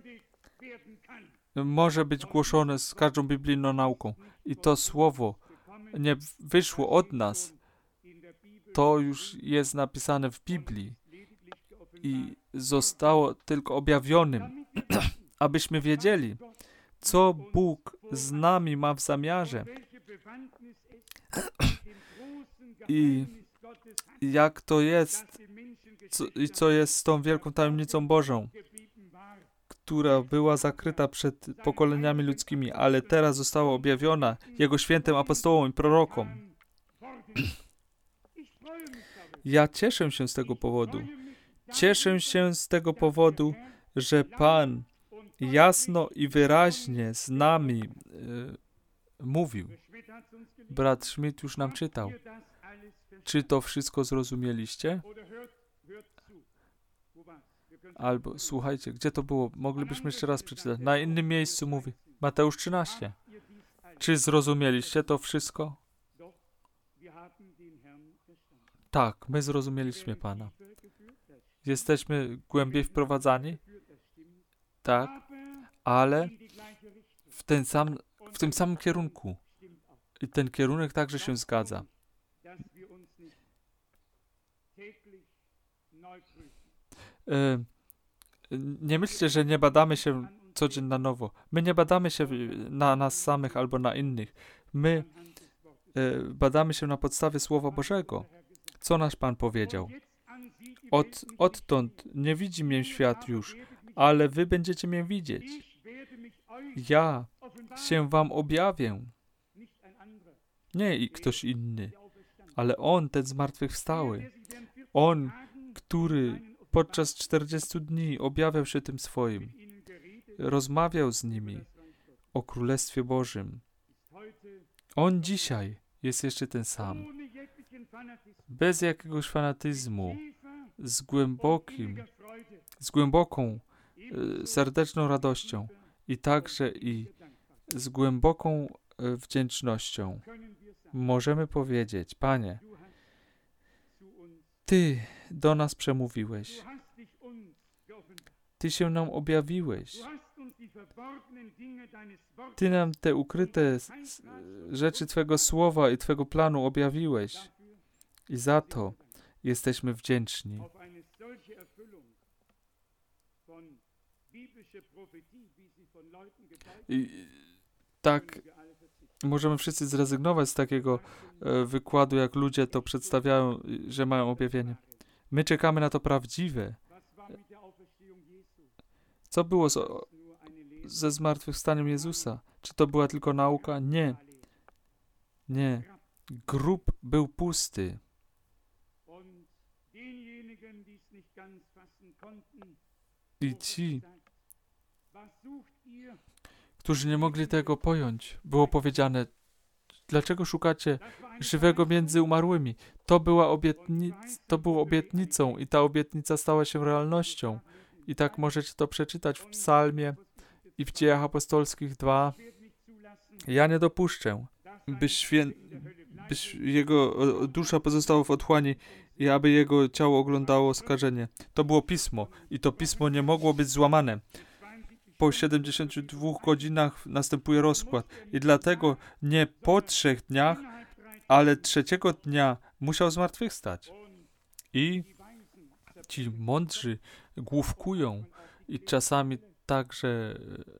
może być głoszone z każdą biblijną nauką. I to Słowo nie wyszło od nas. To już jest napisane w Biblii i zostało tylko objawionym, abyśmy wiedzieli, co Bóg z nami ma w zamiarze i jak to jest i co jest z tą wielką tajemnicą Bożą, która była zakryta przed pokoleniami ludzkimi, ale teraz została objawiona Jego świętym apostołom i prorokom. Ja cieszę się z tego powodu. Cieszę się z tego powodu, że Pan jasno i wyraźnie z nami mówił. Brat Schmidt już nam czytał. Czy to wszystko zrozumieliście? Albo, słuchajcie, gdzie to było? Moglibyśmy jeszcze raz przeczytać. Na innym miejscu mówi Mateusz 13. Czy zrozumieliście to wszystko? Tak, my zrozumieliśmy Pana. Jesteśmy głębiej wprowadzani? Tak, ale w tym samym kierunku. I ten kierunek także się zgadza. Nie myślcie, że nie badamy się codziennie na nowo. My nie badamy się na nas samych albo na innych. My badamy się na podstawie Słowa Bożego. Co nasz Pan powiedział? Odtąd nie widzi mnie świat już, ale wy będziecie mnie widzieć. Ja się wam objawię. Nie i ktoś inny, ale On, ten zmartwychwstały. On, który podczas 40 dni objawiał się tym swoim. Rozmawiał z nimi o Królestwie Bożym. On dzisiaj jest jeszcze ten sam. Bez jakiegoś fanatyzmu, z głęboką, serdeczną radością i także i z głęboką wdzięcznością możemy powiedzieć: Panie, Ty do nas przemówiłeś. Ty się nam objawiłeś. Ty nam te ukryte rzeczy Twego Słowa i Twego planu objawiłeś. I za to jesteśmy wdzięczni. I tak możemy wszyscy zrezygnować z takiego wykładu, jak ludzie to przedstawiają, że mają objawienie. My czekamy na to prawdziwe. Co było ze zmartwychwstaniem Jezusa? Czy to była tylko nauka? Nie. Nie. Grób był pusty. I ci, którzy nie mogli tego pojąć, było powiedziane: dlaczego szukacie żywego między umarłymi? To było obietnicą i ta obietnica stała się realnością. I tak możecie to przeczytać w Psalmie i w Dziejach Apostolskich 2. Ja nie dopuszczę, byś jego dusza pozostała w otchłani i aby jego ciało oglądało skażenie. To było pismo i to pismo nie mogło być złamane. Po 72 godzinach następuje rozkład i dlatego nie po 3 dniach, ale 3 dnia musiał zmartwychwstać. I ci mądrzy główkują i czasami Także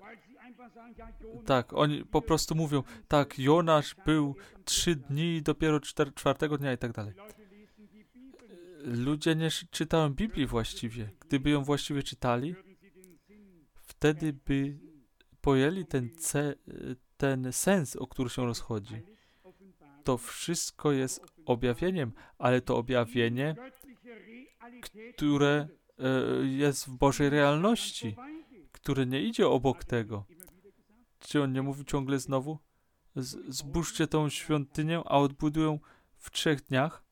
tak, oni po prostu mówią, tak, Jonasz był 3 dni i dopiero 4. dnia i tak dalej. Ludzie nie czytają Biblii właściwie. Gdyby ją właściwie czytali, wtedy by pojęli ten sens, o który się rozchodzi. To wszystko jest objawieniem, ale to objawienie, które jest w Bożej realności, które nie idzie obok tego. Czy on nie mówi ciągle znowu? Zbóżcie tą świątynię, a odbudują w 3 dniach.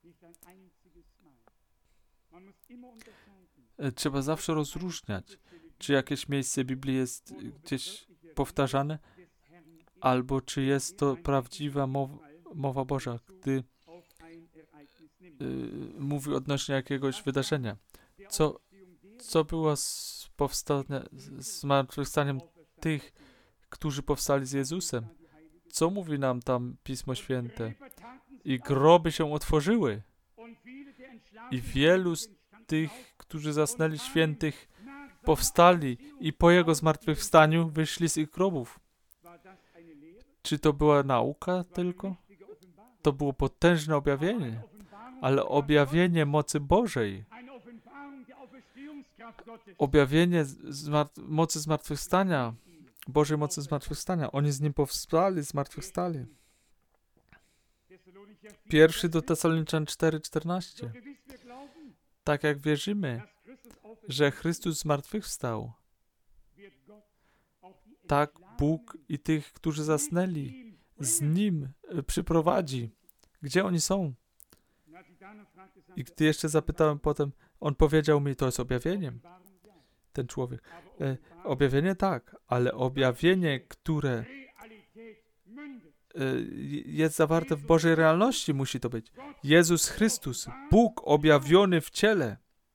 Trzeba zawsze rozróżniać, czy jakieś miejsce Biblii jest gdzieś powtarzane, albo czy jest to prawdziwa mowa Boża, gdy mówi odnośnie jakiegoś wydarzenia. Co było z zmartwychwstaniem tych, którzy powstali z Jezusem? Co mówi nam tam Pismo Święte? I groby się otworzyły. I wielu z tych, którzy zasnęli świętych, powstali i po Jego zmartwychwstaniu wyszli z ich grobów. Czy to była nauka tylko? To było potężne objawienie, ale objawienie mocy Bożej. Objawienie mocy zmartwychwstania, Bożej mocy zmartwychwstania. Oni z Nim powstali, zmartwychwstali. 1 do Tesaloniczan 4:14. Tak jak wierzymy, że Chrystus zmartwychwstał, tak Bóg i tych, którzy zasnęli, z Nim przyprowadzi. Gdzie oni są? I gdy jeszcze zapytałem potem, on powiedział mi, to jest objawieniem. Ten człowiek. Objawienie tak, ale objawienie, które jest zawarte w Bożej realności, musi to być. Jezus Chrystus, Bóg objawiony w ciele.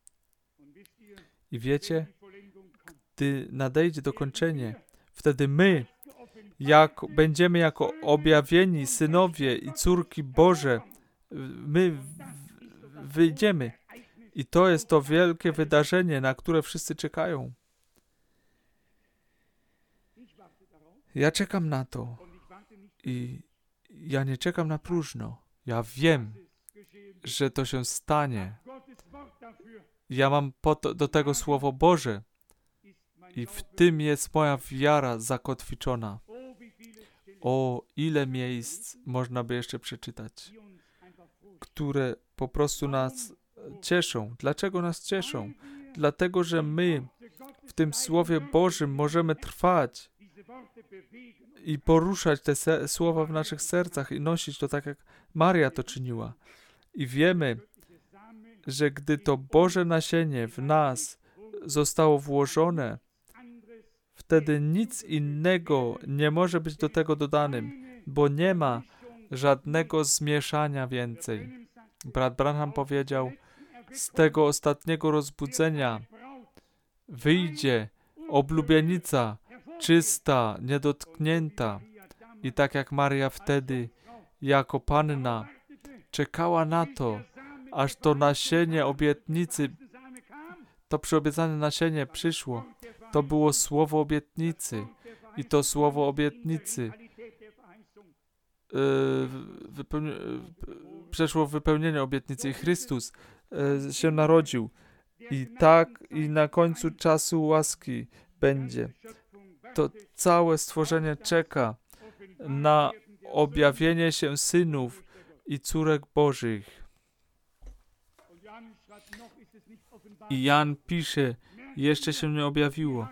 I wiecie, gdy nadejdzie dokończenie, wtedy my, będziemy jako objawieni synowie i córki Boże, my wyjdziemy. I to jest to wielkie wydarzenie, na które wszyscy czekają. Ja czekam na to. I ja nie czekam na próżno. Ja wiem, że to się stanie. Ja mam do tego Słowo Boże. I w tym jest moja wiara zakotwiczona. O, ile miejsc można by jeszcze przeczytać, które po prostu nas cieszą. Dlaczego nas cieszą? Dlatego, że my w tym Słowie Bożym możemy trwać i poruszać te słowa w naszych sercach i nosić to tak, jak Maria to czyniła. I wiemy, że gdy to Boże nasienie w nas zostało włożone, wtedy nic innego nie może być do tego dodanym, bo nie ma żadnego zmieszania więcej. Brat Branham powiedział, z tego ostatniego rozbudzenia wyjdzie oblubienica, czysta, niedotknięta. I tak jak Maria wtedy, jako panna, czekała na to, aż to nasienie obietnicy, to przyobiecane nasienie przyszło. To było słowo obietnicy. I to słowo obietnicy przeszło w wypełnienie obietnicy. I Chrystus się narodził. I tak i na końcu czasu łaski będzie. To całe stworzenie czeka na objawienie się synów i córek Bożych. I Jan pisze, jeszcze się nie objawiło.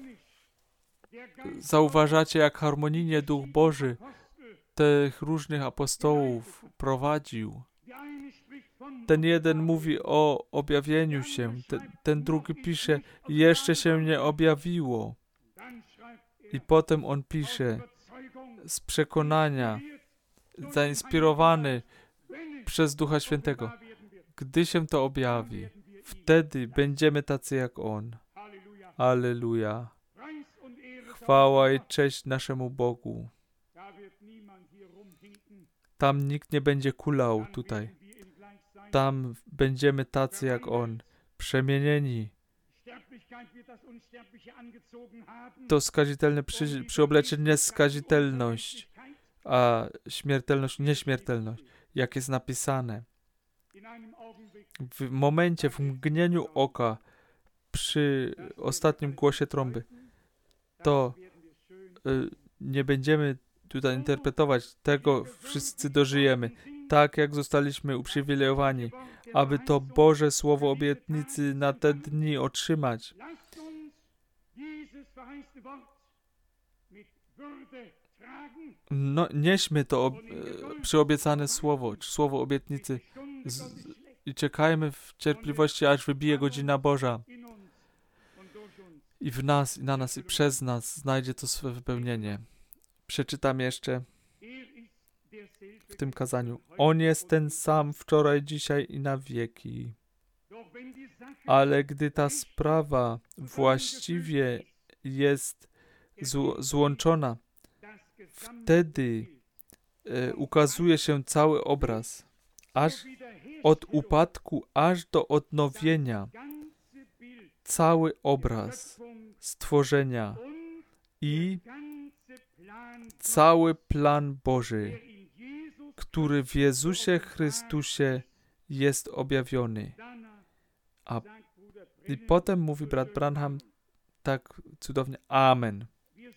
Zauważacie, jak harmonijnie Duch Boży tych różnych apostołów prowadził. Ten jeden mówi o objawieniu się, ten drugi pisze, jeszcze się nie objawiło. I potem on pisze z przekonania, zainspirowany przez Ducha Świętego. Gdy się to objawi, wtedy będziemy tacy jak On. Alleluja. Chwała i cześć naszemu Bogu. Tam nikt nie będzie kulał tutaj. Tam będziemy tacy jak On. Przemienieni. to skazitelne przyoblecze nieskazitelność, a śmiertelność nieśmiertelność, jak jest napisane. W momencie, w mgnieniu oka, przy ostatnim głosie trąby, to nie będziemy tutaj interpretować, tego wszyscy dożyjemy, tak jak zostaliśmy uprzywilejowani, aby to Boże Słowo obietnicy na te dni otrzymać. No, nieśmy to przyobiecane Słowo, Słowo obietnicy i czekajmy w cierpliwości, aż wybije godzina Boża. I w nas, i na nas, i przez nas znajdzie to swe wypełnienie. Przeczytam jeszcze w tym kazaniu. On jest ten sam wczoraj, dzisiaj i na wieki. Ale gdy ta sprawa właściwie jest złączona, wtedy ukazuje się cały obraz, aż od upadku, aż do odnowienia. Cały obraz stworzenia i cały plan Boży, który w Jezusie Chrystusie jest objawiony. I potem mówi brat Branham tak cudownie, Amen.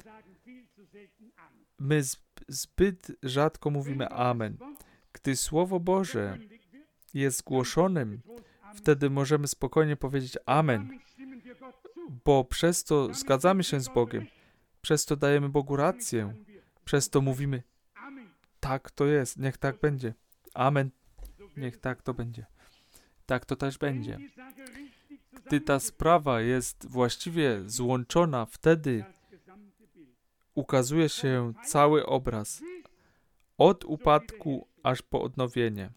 My zbyt rzadko mówimy Amen. Gdy Słowo Boże jest głoszonym, wtedy możemy spokojnie powiedzieć Amen, bo przez to zgadzamy się z Bogiem, przez to dajemy Bogu rację, przez to mówimy tak to jest, niech tak będzie. Amen, niech tak to będzie. Tak to też będzie. Gdy ta sprawa jest właściwie złączona, wtedy ukazuje się cały obraz, od upadku aż po odnowienie.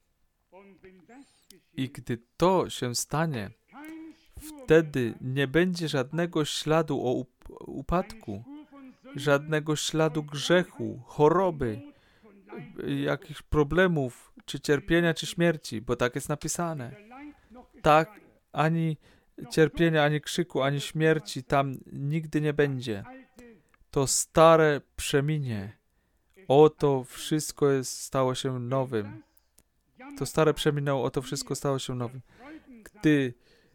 I gdy to się stanie, wtedy nie będzie żadnego śladu o upadku, żadnego śladu grzechu, choroby, jakichś problemów, czy cierpienia, czy śmierci, bo tak jest napisane. Tak, ani cierpienia, ani krzyku, ani śmierci tam nigdy nie będzie. To stare przeminie. Oto wszystko stało się nowym. To stare przeminęło, oto wszystko stało się nowym. Gdy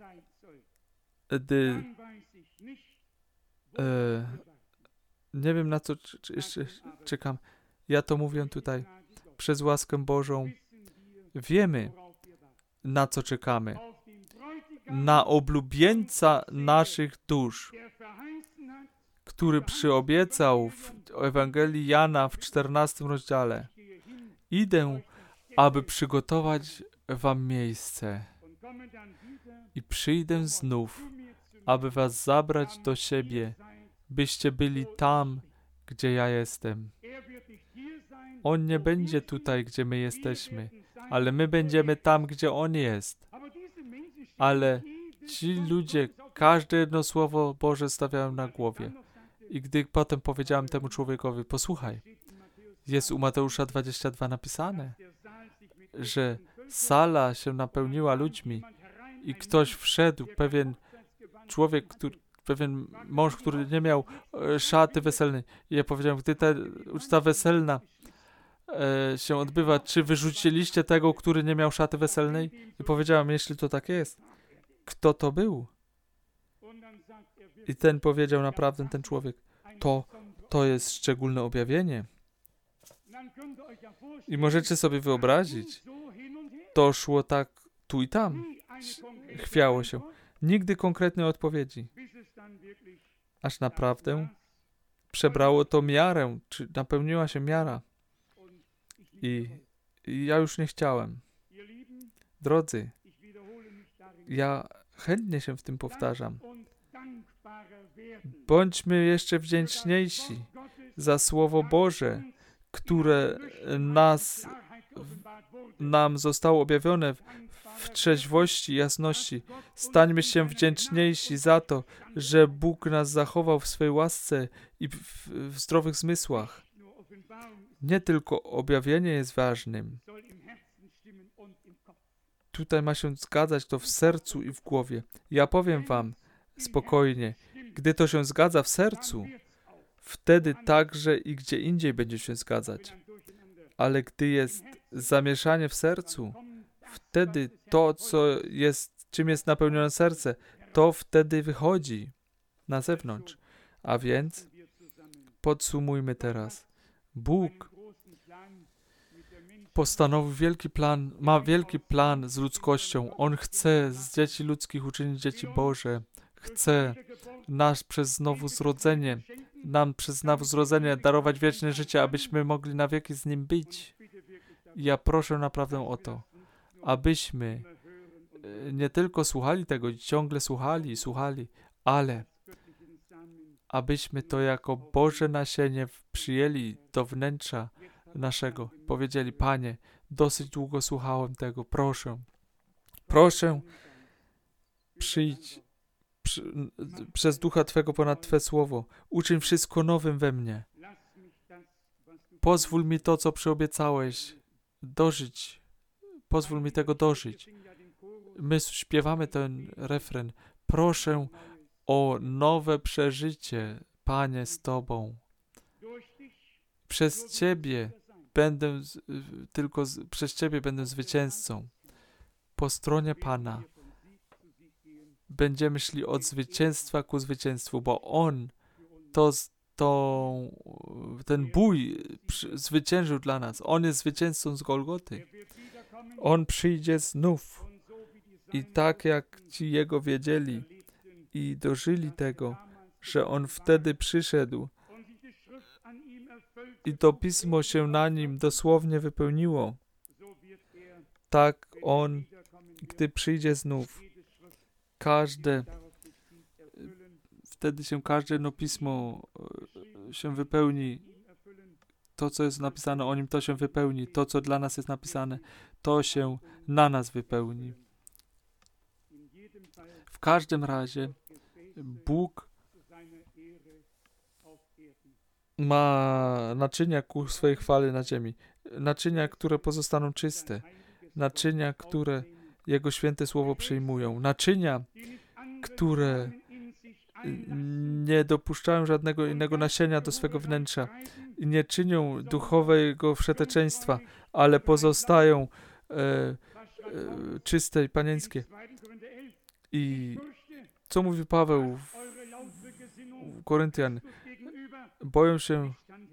nie wiem, na co jeszcze czekam. Ja to mówię tutaj. Przez łaskę Bożą wiemy, na co czekamy. Na oblubieńca naszych dusz, który przyobiecał w Ewangelii Jana w 14 rozdziale. Idę, aby przygotować wam miejsce i przyjdę znów, aby was zabrać do siebie, byście byli tam, gdzie ja jestem. On nie będzie tutaj, gdzie my jesteśmy, ale my będziemy tam, gdzie On jest. Ale ci ludzie, każde jedno słowo Boże stawiają na głowie. I gdy potem powiedziałem temu człowiekowi, posłuchaj, jest u Mateusza 22 napisane, że sala się napełniła ludźmi i ktoś wszedł, pewien człowiek, pewien mąż, który nie miał szaty weselnej. I ja powiedziałem, gdy ta uczta weselna się odbywa, czy wyrzuciliście tego, który nie miał szaty weselnej? I powiedziałem, jeśli to tak jest, kto to był? I ten powiedział naprawdę, ten człowiek, to jest szczególne objawienie. I możecie sobie wyobrazić, to szło tak tu i tam, chwiało się. Nigdy konkretnej odpowiedzi. Aż naprawdę przebrało to miarę, czy napełniła się miara. I ja już nie chciałem. Drodzy, ja chętnie się w tym powtarzam. Bądźmy jeszcze wdzięczniejsi za Słowo Boże, które nam zostało objawione w trzeźwości i jasności. Stańmy się wdzięczniejsi za to, że Bóg nas zachował w swej łasce i w zdrowych zmysłach. Nie tylko objawienie jest ważnym. Tutaj ma się zgadzać to w sercu i w głowie. Ja powiem wam, spokojnie. Gdy to się zgadza w sercu, wtedy także i gdzie indziej będzie się zgadzać. Ale gdy jest zamieszanie w sercu, wtedy to, czym jest napełnione serce, to wtedy wychodzi na zewnątrz. A więc podsumujmy teraz. Bóg postanowił ma wielki plan z ludzkością. On chce z dzieci ludzkich uczynić dzieci Boże. Chce nam przez znowu zrodzenie darować wieczne życie, abyśmy mogli na wieki z Nim być. I ja proszę naprawdę o to, abyśmy nie tylko słuchali tego, ciągle słuchali, ale abyśmy to jako Boże nasienie przyjęli do wnętrza naszego. Powiedzieli: Panie, dosyć długo słuchałem tego, proszę, przyjdź przez Ducha Twego ponad Twe słowo. Uczyń wszystko nowym we mnie. Pozwól mi to, co przyobiecałeś, dożyć. Pozwól mi tego dożyć. My śpiewamy ten refren. Proszę o nowe przeżycie, Panie, z Tobą. Przez Ciebie będę zwycięzcą. Po stronie Pana będziemy szli od zwycięstwa ku zwycięstwu, bo On ten bój zwyciężył dla nas. On jest zwycięzcą z Golgoty. On przyjdzie znów. I tak jak ci Jego wiedzieli i dożyli tego, że On wtedy przyszedł i to Pismo się na Nim dosłownie wypełniło, tak On, gdy przyjdzie znów, wtedy się każde Pismo się wypełni. To, co jest napisane o Nim, to się wypełni. To, co dla nas jest napisane, to się na nas wypełni. W każdym razie Bóg ma naczynia ku swojej chwale na ziemi. Naczynia, które pozostaną czyste. Naczynia, które Jego święte słowo przyjmują. Naczynia, które nie dopuszczają żadnego innego nasienia do swego wnętrza i nie czynią duchowego wszeteczeństwa, ale pozostają czyste i panieńskie. I co mówi Paweł w Koryntian? Boją się,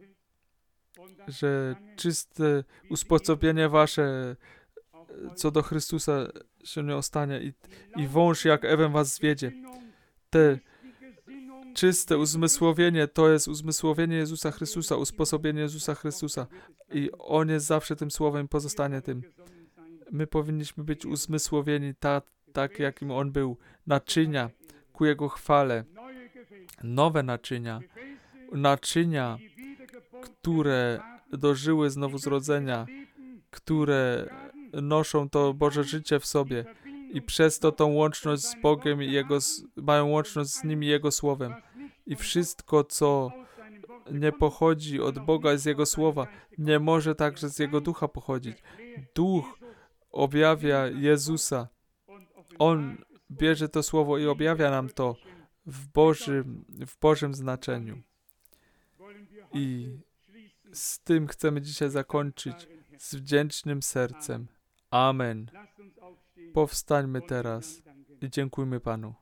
że czyste usposobienie wasze co do Chrystusa się nie ostanie i wąż jak Ewę was zwiedzie. Te czyste uzmysłowienie to jest uzmysłowienie Jezusa Chrystusa, usposobienie Jezusa Chrystusa i On jest zawsze tym słowem, pozostanie tym. My powinniśmy być uzmysłowieni tak jakim On był. Naczynia ku Jego chwale. Nowe naczynia, które dożyły znowu-zrodzenia, które noszą to Boże życie w sobie i przez to tą łączność z Bogiem i mają łączność z Nim i Jego Słowem. I wszystko, co nie pochodzi od Boga z Jego Słowa, nie może także z Jego Ducha pochodzić. Duch objawia Jezusa. On bierze to Słowo i objawia nam to w Bożym znaczeniu. I z tym chcemy dzisiaj zakończyć z wdzięcznym sercem. Amen. Powstańmy teraz i dziękujmy Panu.